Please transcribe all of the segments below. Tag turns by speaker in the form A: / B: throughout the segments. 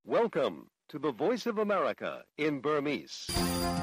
A: Welcome to the Voice of America in Burmese.
B: ။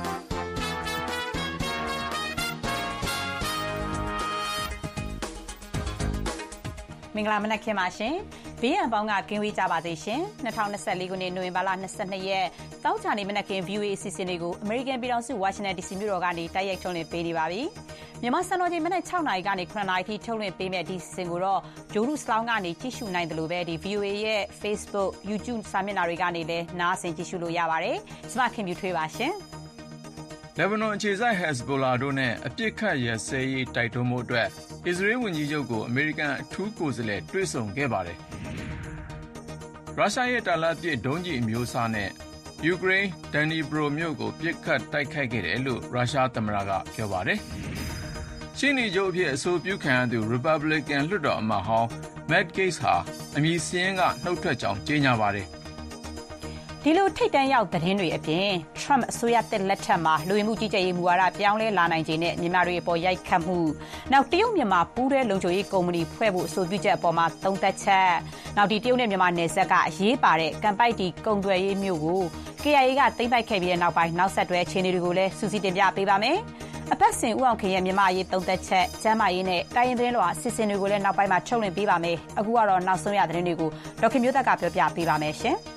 B: မင်္ဂလာမနက်ခင်းပါရှင်။ဘေးရန်ပေါင်းကကင်းဝေးကြပါစေရှင်။2024ခုနှစ်နိုဝင်ဘာလ22ရက်တောက်ချာနေမနက်ခင်း VOA အစီအစဉ်လေးကို American ပြည်ထောင်စု Washington DC မြို့တော်ကနေတိုက်ရိုက်ထုတ်လွှင့်ပေးနေပါပြီ။မြန်မာစံတော်ချိန်မနက်6နာရီကနေ9နာရီထိထုတ်လွှင့်ပေးမယ့်ဒီအစီအစဉ်ကိုတော့ဂျိုးလူစလောင်းကနေကြည့်ရှုနိုင်တယ်လို့ပဲဒီ VOA ရဲ့ Facebook, YouTube စာမျက်နှာတွေကနေလည်းနားဆင်ကြည့်ရှုလို့ရပါတယ်။ကျွန်မခင်ဗျူထွေးပါရှင်။
C: လက်ဘနွန်အခြေစိုက် Hezbollah တို့နဲ့အပစ်အခတ်ရပ်စဲရေးတိုက်တွန်းမှုအတွက်အစ္စရေးဝန်ကြီးချုပ်ကိုအမေရိကန်အထူးကိုယ်စားလှယ်တွေ့ဆုံခဲ့ပါတယ်။ရုရှားရဲ့တာလတ်ပစ်ဒုံးကျည်အမျိုးအစားနဲ့ယူကရိန်းဒန်နီဘရိုမြို့ကိုပစ်ခတ်တိုက်ခိုက်ခဲ့တယ်လို့ရုရှားသမ္မတကပြောပါတယ်။ရှင်းနေချုပ်အဖြစ်အဆိုပြုခံရသူ Republican လွှတ်တော်အမတ်ဟောင်း Matt Gaetz ဟာအမည်စရင်းကနှုတ်ထွက်ကြောင်းကြေညာပါတယ်။
B: ဒီလိုထိတ်တန့်ရောက်သတင်းတွေအပြင် Trump အစိုးရတက်လက်ထက်မှာလူဝင်မှုကြီးကြပ်ရေးမူဝါဒပြောင်းလဲလာနိုင်ခြင်းနဲ့မြန်မာတွေအပေါ်ရိုက်ခတ်မှုနောက်တရုတ်မြန်မာပူးတဲ့လုံခြုံရေးကုမ္ပဏီဖွဲ့ဖို့အဆိုပြုချက်အပေါ်မှာသုံးသပ်ချက်နောက်ဒီတရုတ်နဲ့မြန်မာနယ်စပ်ကအရေးပါတဲ့ကံပိုက်တီကုန်သွယ်ရေးမြို့ကို KIA ကသိမ်းပိုက်ခဲ့ပြီးတဲ့နောက်ပိုင်းနောက်ဆက်တွဲအခြေအနေတွေကိုလည်းစူးစီးတင်ပြပေးပါမယ်။အပတ်စဉ်ဦးအောင်ခင်ရဲ့မြန်မာရေးသုံးသက်ချက်ကျမ်းမာရေးနဲ့တိုင်းရင်းသတင်းတော်အစီအစဉ်တွေကိုလည်းနောက်ပိုင်းမှာထုတ်လွှင့်ပေးပါမယ်။အခုကတော့နောက်ဆုံးရသတင်းတွေကိုဒေါက်ခင်မျိုးသက်ကပြောပြပေးပါမယ်ရှင်။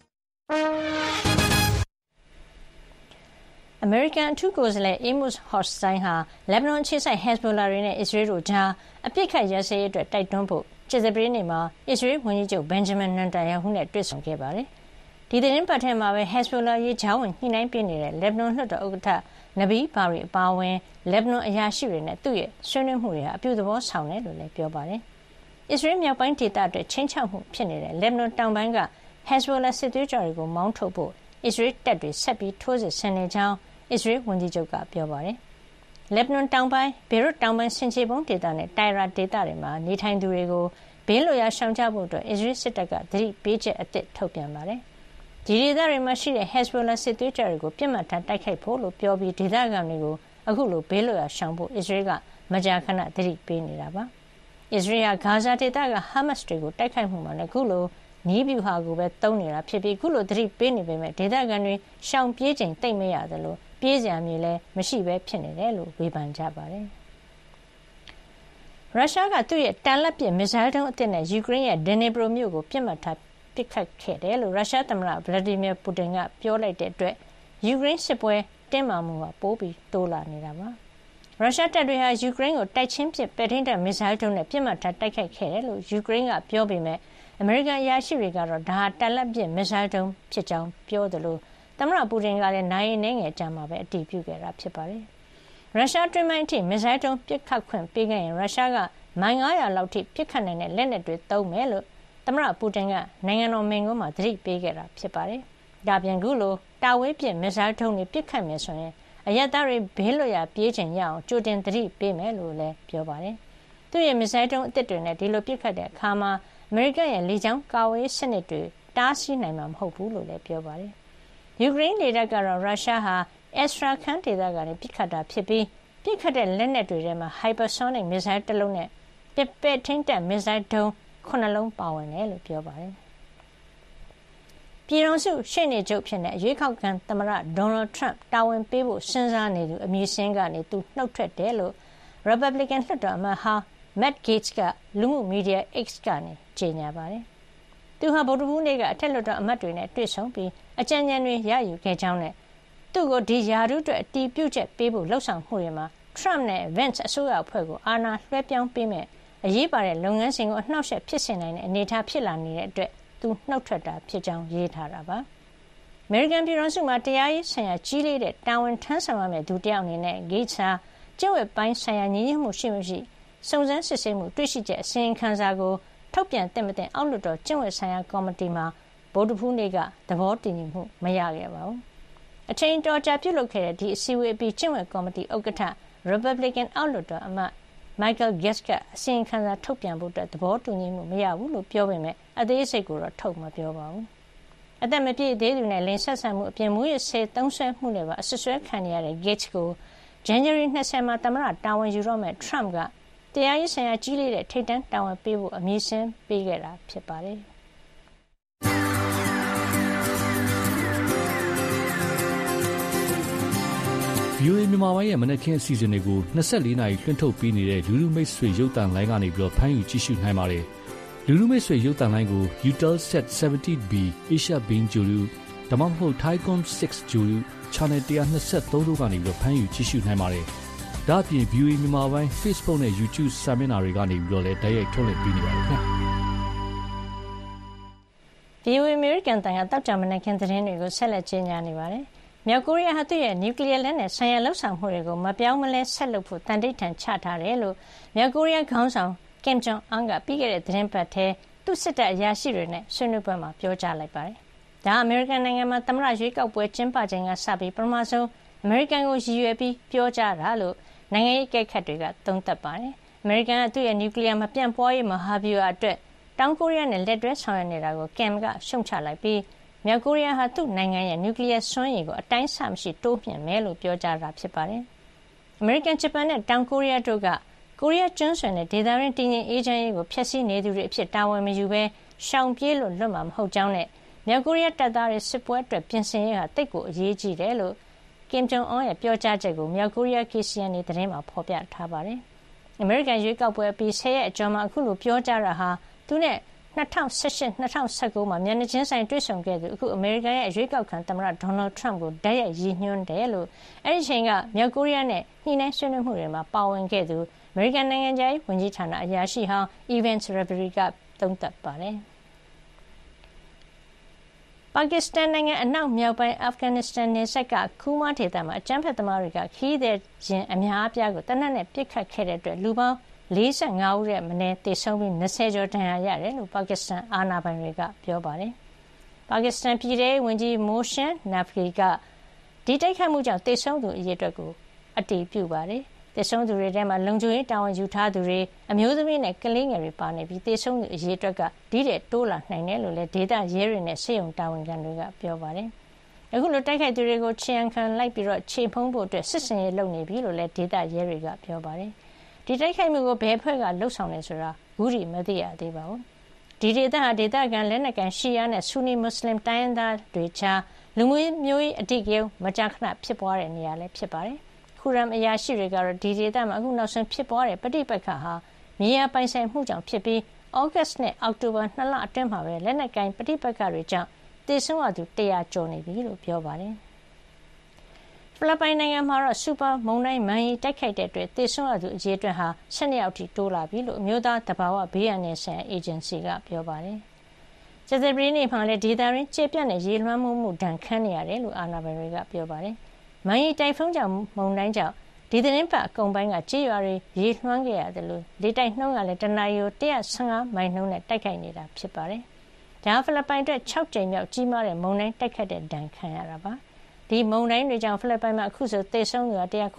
D: American အထူးကိုယ်စားလှယ် Amos Hochstein ဟာလက်ဘနွန်အခြေစိုက် Hezbollah တွေနဲ့အစ္စရေးတို့ကြားအပစ်အခတ်ရပ်စဲရေးအတွက်တိုက်တွန်းဖို့ကြာသပတေးနေ့မှာအစ္စရေးဝန်ကြီးချုပ် Benjamin Netanyahu နဲ့တွေ့ဆုံခဲ့ပါတယ်။ဒီသီတင်းပတ်ထဲမှာပဲ Hezbollah ရေးကြားဝင်ညှိနှိုင်းပေးနေတဲ့လက်ဘနွန်လွှတ်တော်ဥက္ကဋ္ဌ Nabil Berri အပါအဝင်လက်ဘနွန်အရာရှိတွေနဲ့သူ့ရဲ့ဆွေးနွေးမှုတွေဟာအပြုသဘောဆောင်တယ်လို့လည်းပြောပါတယ်။အစ္စရေးမြောက်ပိုင်းဒေသအတွက်ချိန်ချောက်မှုဖြစ်နေတဲ့လက်ဘနွန်တောင်ပိုင်းက Hezbollah စစ်သွေးကြွတွေကိုမောင်းထုတ်ဖို့အစ္စရေးတပ်တွေဆက်ပြီးထိုးစစ်ဆင်နေကြောင်းအစ္စရေးဝန်ကြီးချုပ်ကပြောပါတယ်။လက်ဘနွန်တောင်ပိုင်းဘေရွတ်တောင်ပိုင်းဆင်ခြေဖုံးဒေသနဲ့တိုင်ရာဒေသတွေမှာနေထိုင်သူတွေကိုဘေးလွတ်ရာရှောင်ကြဖို့အတွက်အစ္စရေးစစ်တပ်ကသတိပေးချက်အသစ်ထုတ်ပြန်ပါတယ်။ဒီဒေသတွေမှာရှိတဲ့ Hezbollah စစ်သွေးကြွတွေကိုပြစ်မှတ်ထားတိုက်ခိုက်ဖို့လို့ပြောပြီးဒေသခံတွေကိုအခုလိုဘေးလွတ်ရာရှောင်ဖို့အစ္စရေးကမကြာခဏသတိပေးနေတာပါ။အစ္စရေးကဂါဇာဒေသကဟာမတ်စ်တွေကိုတိုက်ခိုက်မှုမှာလည်းအခုလိုနီးဗျူဟာကိုပဲတုံးနေတာဖြစ်ပြီးအခုလိုသတိပေးနေပေမဲ့ဒေသခံတွေရှောင်ပြေးချိန်သိမ့်မရတယ်လို့ပြေးစရာမြေလည်းမရှိပဲဖြစ်နေတယ်လို့ဝေဖန်ကြပါတယ်။ရုရှားကသူ့ရဲ့တာလတ်ပစ်မစ်ဇိုင်းဒုံးအသစ်နဲ့ယူကရိန်းရဲ့ဒန်နီဘရိုမြို့ကိုပြစ်မှတ်ထားပစ်ခတ်ခဲ့တယ်လို့ရုရှားသမ္မတဗလာဒီမီယာပူတင်ကပြောလိုက်တဲ့အတွက်ယူကရိန်းစစ်ပွဲတင်းမာမှုကပိုပြီးတိုးလာနေတာပါ။ရုရှားတပ်တွေဟာယူကရိန်းကိုတိုက်ချင်းပစ်ပဲ့ထိန်းတပ်မစ်ဇိုင်းဒုံးနဲ့ပြစ်မှတ်ထားတိုက်ခိုက်ခဲ့တယ်လို့ယူကရိန်းကပြောပေမဲ့အမေရိကန်အရာရှိတွေကတော့ဒါဟာတာလတ်ပစ်မစ်ဇိုင်းဒုံးဖြစ်ကြောင်းပြောတယ်လို့သမ္မတပူတင်ကလည်းနိုင်နေငယ်ကြာမှာပဲအတည်ပြုခဲ့တာဖြစ်ပါတယ်။ရုရှားတွင်းပိုင်းအထိမစ်ဇိုင်းဒုံးပစ်ခတ်ခွင့်ပေးခဲ့ရင်ရုရှားကမိုင်900လောက်ထိပစ်ခတ်နိုင်တဲ့လက်နက်တွေသုံးမယ်လို့သမ္မတပူတင်ကနိုင်ငံတော်မိန့်ခွန်းမှာသတိပေးခဲ့တာဖြစ်ပါတယ်။ဒါပြင်ခုလိုတာဝေးပစ်မစ်ဇိုင်းဒုံးတွေပစ်ခတ်မယ်ဆိုရင်အရပ်သားတွေဘေးလွတ်ရာပြေးချင်ရအောင်ကြိုတင်သတိပေးမယ်လို့လည်းပြောပါတယ်။သူ့ရဲ့မစ်ဇိုင်းဒုံးအသစ်တွေနဲ့ဒီလိုပစ်ခတ်တဲ့အခါမှာအမေရိကန်ရဲ့လေကြောင်းကာဝေးစနစ်တွေတားဆီးနိုင်မှာမဟုတ်ဘူးလို့လည်းပြောပါတယ်။ယူကရိန်းလေတပ်ကတော့ရုရှားဟာအက်စထရာခန်ဒေသကနေပစ်ခတ်တာဖြစ်ပြီးပစ်ခတ်တဲ့လက်နက်တွေထဲမှာဟိုက်ပါဆိုနစ်မစ်ဇိုင်းတစ်လုံးနဲ့ပဲ့ထိန်းတပ်မစ်ဇိုင်းဒုံး9လုံးပါဝင်တယ်လို့ပြောပါတယ်။ပြည်ထောင်စုရှေ့နေချုပ်ဖြစ်တဲ့အရွေးကောက်ခံသမ္မတဒေါ်နယ်ထရန့်တာဝန်ပေးဖို့စဉ်းစားနေသူအမည်စင်းကနေသူနှုတ်ထွက်တယ်လို့ Republican လွှတ်တော်အမတ်ဟောင်း Matt Gaetz ကလူမှုမီဒီယာ X ကနေကြေညာပါတယ်။သူဟာဗုဒ္ဓဟူးနေ့ကအထက်လွှတ်တော်အမတ်တွေနဲ့တွေ့ဆုံပြီးအကြံဉာဏ်တွေရယူခဲ့ကြောင်းနဲ့သူ့ကိုဒီယာဒုအတွက်အတီးပြုတ်ချက်ပေးဖို့လှုံ့ဆော်မှုတွေမှာ Trump နဲ့ Vance အစိုးရအဖွဲ့ကိုအာဏာလွှဲပြောင်းပေးမဲ့အရေးပါတဲ့လုပ်ငန်းစဉ်ကိုအနှောက်အယှက်ဖြစ်စေနိုင်တဲ့အနေအထားဖြစ်လာနေတဲ့အတွက်သူနှုတ်ထွက်တာဖြစ်ကြောင်းရေးထားတာပါ။ American ပြည်ထောင်စုမှာတရားရေးဆိုင်ရာကြီးလေးတဲ့တာဝန်ထမ်းဆောင်ရမယ့်သူတယောက်အနေနဲ့ Gaetz ဟာကျင့်ဝတ်ပိုင်းဆိုင်ရာညီညွတ်မှုရှိမရှိစုံစမ်းစစ်ဆေးမှုတွေ့ရှိချက်အစီရင်ခံစာကိုထုတ်ပြန်သင့်မသင့်အောက်လွှတ်တော်ကျင့်ဝတ်ဆိုင်ရာကော်မတီမှာဗုဒ္ဓဟူးနေ့ကသဘောတူညီမှုမရခဲ့ပါဘူး။အချိန်တော်ကြာပြုလုပ်ခဲ့တဲ့ဒီအစည်းအဝေးအပြီးကျင့်ဝတ်ကော်မတီဥက္ကဋ္ဌ Republican အောက်လွှတ်တော်အမတ် Michael Guest ကအစီရင်ခံစာထုတ်ပြန်ဖို့သဘောတူညီမှုမရဘူးလို့ပြောပေမဲ့အသေးစိတ်ကိုတော့ထုတ်မပြောပါဘူး။အသက်မပြည့်သေးသူနဲ့လိင်ဆက်ဆံမှုအပြင်မူရစ်ဆေးသုံးစွဲမှုနဲ့ပါအဆွဆွဲခံနေရတဲ့ Gates ကို January 20မှာသမ္မတတာဝန်ယူတော့မဲ့ Trump ကတရားရေးဆိုင်ရာကြီးလေးတဲ့ထိပ်တန်းတာဝန်ပေးဖို့အမည်စင်းပေးခဲ့တာဖြစ်ပါတယ်။
E: VOA မြန်မာပိုင်းရဲ့မနက်ခင်းအစီအစဉ်တွေကို24နာရီလွှင့်ထုတ်ပေးနေတဲ့လူလူမိတ်ဆွေရုပ်သံလိုင်းကနေဖမ်းယူကြည့်ရှုနိုင်ပါတယ်။လူလူမိတ်ဆွေရုပ်သံလိုင်းကို Eutelsat 70B Asia Beam Guru ဒါမှမဟုတ် Thaicom 6 Guru Channel 123တို့ကနေဖမ်းယူကြည့်ရှုနိုင်ပါတယ်။ဒါ့အပြင် VOA မြန်မာပိုင်း Facebook နဲ့ YouTube စာမျက်နှာတွေကနေလည်းတိုက်ရိုက်ထုတ်လွှင့်ပေးနေပါတယ်ခင်ဗျာ။
D: VOA American တန်ကတောက်ကြမနက်ခင်းသတင်းတွေကိုဆက်လက်ကြီးညာနေပါတယ်။မြောက်ကိုရီးယားဟာသူ့ရဲ့နျူကလ িয়ার လက်နက်ဆိုင်ရာလှုပ်ဆောင်မှုတွေကိုမပြောင်းမလဲဆက်လုပ်ဖို့တန်တိတ်ထန်ချထားတယ်လို့မြောက်ကိုရီးယားခေါင်းဆောင်ကင်ဂျွန်အန်ကပြီးခဲ့တဲ့သတင်းပတ်ထဲသူ့စစ်တပ်အရာရှိတွေနဲ့ဆွေးနွေးပွဲမှာပြောကြားလိုက်ပါတယ်။ဒါအမေရိကန်နိုင်ငံမှာသမ္မတရွေးကောက်ပွဲကျင်းပချိန်ကစပြီးပထမဆုံးအမေရိကန်ကိုရည်ရွယ်ပြီးပြောကြားတာလို့နိုင်ငံရေးအကဲခတ်တွေကသုံးသပ်ပါတယ်။အမေရိကန်ကသူ့ရဲ့နျူကလ িয়ারမပြန့်ပွားရေးမဟာဗျူဟာအတွက်တောင်ကိုရီးယားနဲ့လက်တွဲဆောင်ရွက်နေတာကိုကင်ကရှုံချလိုက်ပြီးမြောက်ကိုရီးယားဟာသူ့နိုင်ငံရဲ့နျူကလ িয়ার စွမ်းရည်ကိုအတိုင်းအဆမရှိတိုးမြှင့်မယ်လို့ပြောကြားတာဖြစ်ပါတယ်။အမေရိကန်၊ဂျပန်နဲ့တောင်ကိုရီးယားတို့ကကိုရီးယားကျွန်းဆွယ်နဲ့ဒေသတွင်းတည်ငြိမ်အေးချမ်းရေးကိုဖျက်ဆီးနေသူတွေအဖြစ်တာဝန်မယူဘဲရှောင်ပြေးလွတ်မှာမဟုတ်ကြောင်းနဲ့မြောက်ကိုရီးယားတပ်သားတွေစစ်ပွဲအတွက်ပြင်ဆင်ရေးဟာသိပ်ကိုအရေးကြီးတယ်လို့ကင်ဂျုံအွန်ရဲ့ပြောကြားချက်ကိုမြောက်ကိုရီးယား KCNA သတင်းမှာဖော်ပြထားပါတယ်။အမေရိကန်ရွေးကောက်ပွဲအပြီး10ရက်အကျော်မှာအခုလိုပြောကြားတာဟာသူနဲ့2018-2019 မှာမျက်နှာချင်းဆိုင်တွေ့ဆုံခဲ့သူအခုအမေရိကန်ရဲ့ရွေးကောက်ခံသမ္မတဒေါ်နယ်ထရမ့်ကိုတိုက်ရိုက်ရည်ညွှန်းတယ်လို့အဲဒီချိန်ကမြောက်ကိုရီးယားနဲ့ညှိနှိုင်းဆွေးနွေးမှုတွေမှာပါဝင်ခဲ့သူအမေရိကန်နိုင်ငံခြားရေးဝန်ကြီးဌာနအရာရှိဟောင်း Evans Reverie ကသုံးသပ်ပါတယ်။ပါကစ္စတန်နိုင်ငံအနောက်မြောက်ပိုင်းအာဖဂန်နစ္စတန်နယ်စပ်ကခူးမားဒေသမှာအကြမ်းဖက်သမားတွေကခရီးသည်ယာဉ်အများအပြားကိုသေနတ်နဲ့ပစ်ခတ်ခဲ့တဲ့အတွက်လူပေါင်း45ဦးရဲ့မနည်းသေဆုံးပြီး20ကျော်ဒဏ်ရာရတယ်လို့ပါကစ္စတန်အာဏာပိုင်တွေကပြောပါတယ်။ပါကစ္စတန်ပြည်ထောင်စုဝန်ကြီးမိုရှင်နာဖီကဒီတိုက်ခိုက်မှုကြောင့်သေဆုံးသူအရေအတွက်ကိုအတည်ပြုပါတယ်။သေဆုံးသူတွေထဲမှာလုံခြုံရေးတာဝန်ယူထားသူတွေအမျိုးသမီးနဲ့ကလေးငယ်တွေပါနေပြီးသေဆုံးသူအရေအတွက်ကဒီတဲ့တိုးလာနိုင်တယ်လို့လည်းဒေသရဲတွေနဲ့စစ်ရုံတာဝန်ခံတွေကပြောပါတယ်။အခုလိုတိုက်ခိုက်သူတွေကိုချေယံခံလိုက်ပြီးခြေဖုံးဖို့အတွက်စစ်စင်ရေးလုပ်နေပြီလို့လည်းဒေသရဲတွေကပြောပါတယ်။ဒီတိုက်ခိုက်မှုကိုဘယ်အဖွဲ့ကလှုပ်ဆောင်လဲဆိုတာခုထိမသိရသေးပါဘူး။ဒီဒေသဟာဒေသခံလက်နက်ကန်ရှီယာနဲ့ဆူနီမွတ်စလင်တိုင်းရင်းသားတွေကြားလူမျိုးရေးအဓိကရုဏ်းမကြာခဏဖြစ်ပွားတဲ့နေရာလည်းဖြစ်ပါတယ်။ခူရမ်အရာရှိတွေကတော့ဒီဒေသမှာအခုနောက်ဆုံးဖြစ်ပွားတဲ့ပဋိပက္ခဟာမြေယာပိုင်ဆိုင်မှုကြောင့်ဖြစ်ပြီးဩဂတ်စ်နဲ့အောက်တိုဘာ2လအတွင်းမှာပဲလက်နက်ကိုင်ပဋိပက္ခတွေကြောင့်သေဆုံးရသူ100ကျော်နေပြီလို့ပြောပါတယ်။ဖိလစ်ပိုင်နိုင်ငံမှာတော့စူပါမုန်တိုင်းမန်ရီတိုက်ခိုက်တဲ့အတွက်သေဆုံးရသူအရေအတွက်ဟာ12ယောက်ထိတိုးလာပြီလို့အမျိုးသားသဘာဝဘေးအန္တရာယ်ဆိုင်ရာအေဂျင်စီကပြောပါတယ်။ကြာသပတေးနေ့မှာလည်းဒေသတွင်းကျေပြန့်တဲ့ရေလွှမ်းမိုးမှုဒဏ်ခံနေရတယ်လို့အာဏာပိုင်တွေကပြောပါတယ်။မန်ရီတိုင်ဖုန်းကြောင့်မုန်တိုင်းကြောင့်ဒီသီတင်းပတ်အကုန်ပိုင်းကကြေးရွာတွေရေလွှမ်းခဲ့ရတယ်လို့လေတိုက်နှုန်းကလည်းတနာရီကို115မိုင်နှုန်းနဲ့တိုက်ခိုက်နေတာဖြစ်ပါတယ်။ဒါဖိလစ်ပိုင်အတွက်6ကြိမ်မြောက်ကြီးမားတဲ့မုန်တိုင်းတိုက်ခတ်တဲ့ဒဏ်ခံရတာပါ။ဒီမုန်တိုင်းတွေကြောင့်ဖိလစ်ပိုင်မှာအခုဆိုသေဆုံးသူ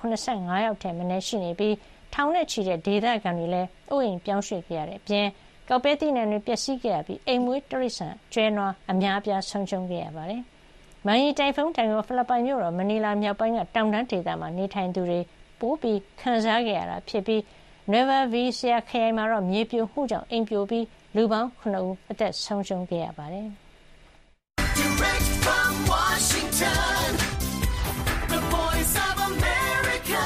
D: 185ယောက်ထက်မနည်းရှိနေပြီးထောင်နဲ့ချီတဲ့ဒေသခံတွေလည်းအိုးအိမ်ပြောင်းရွှေ့ခဲ့ရတဲ့အပြင်ကောက်ပဲသီးနှံတွေပျက်စီးခဲ့ရပြီးအိမ်မွေးတိရစ္ဆာန်ကျွဲနွားအများအပြားဆုံးရှုံးခဲ့ရပါတယ်။မန်ရီတိုင်ဖုန်းတိုင်ကိုဖိလစ်ပိုင်မြို့တော်မနီလာမြောက်ပိုင်းကတောင်တန်းဒေသမှာနေထိုင်သူတွေပိုပြီးခံစားခဲ့ရတာဖြစ်ပြီး Nueva Vizcaya ခရိုင်မှာတော့မြေပြိုမှုကြောင့်အိမ်ပြိုပြီးလူပေါင်း9ဦးအသက်ဆုံးရှုံးခဲ့ရပါတယ်။
F: Direct from Washington, the voice of America,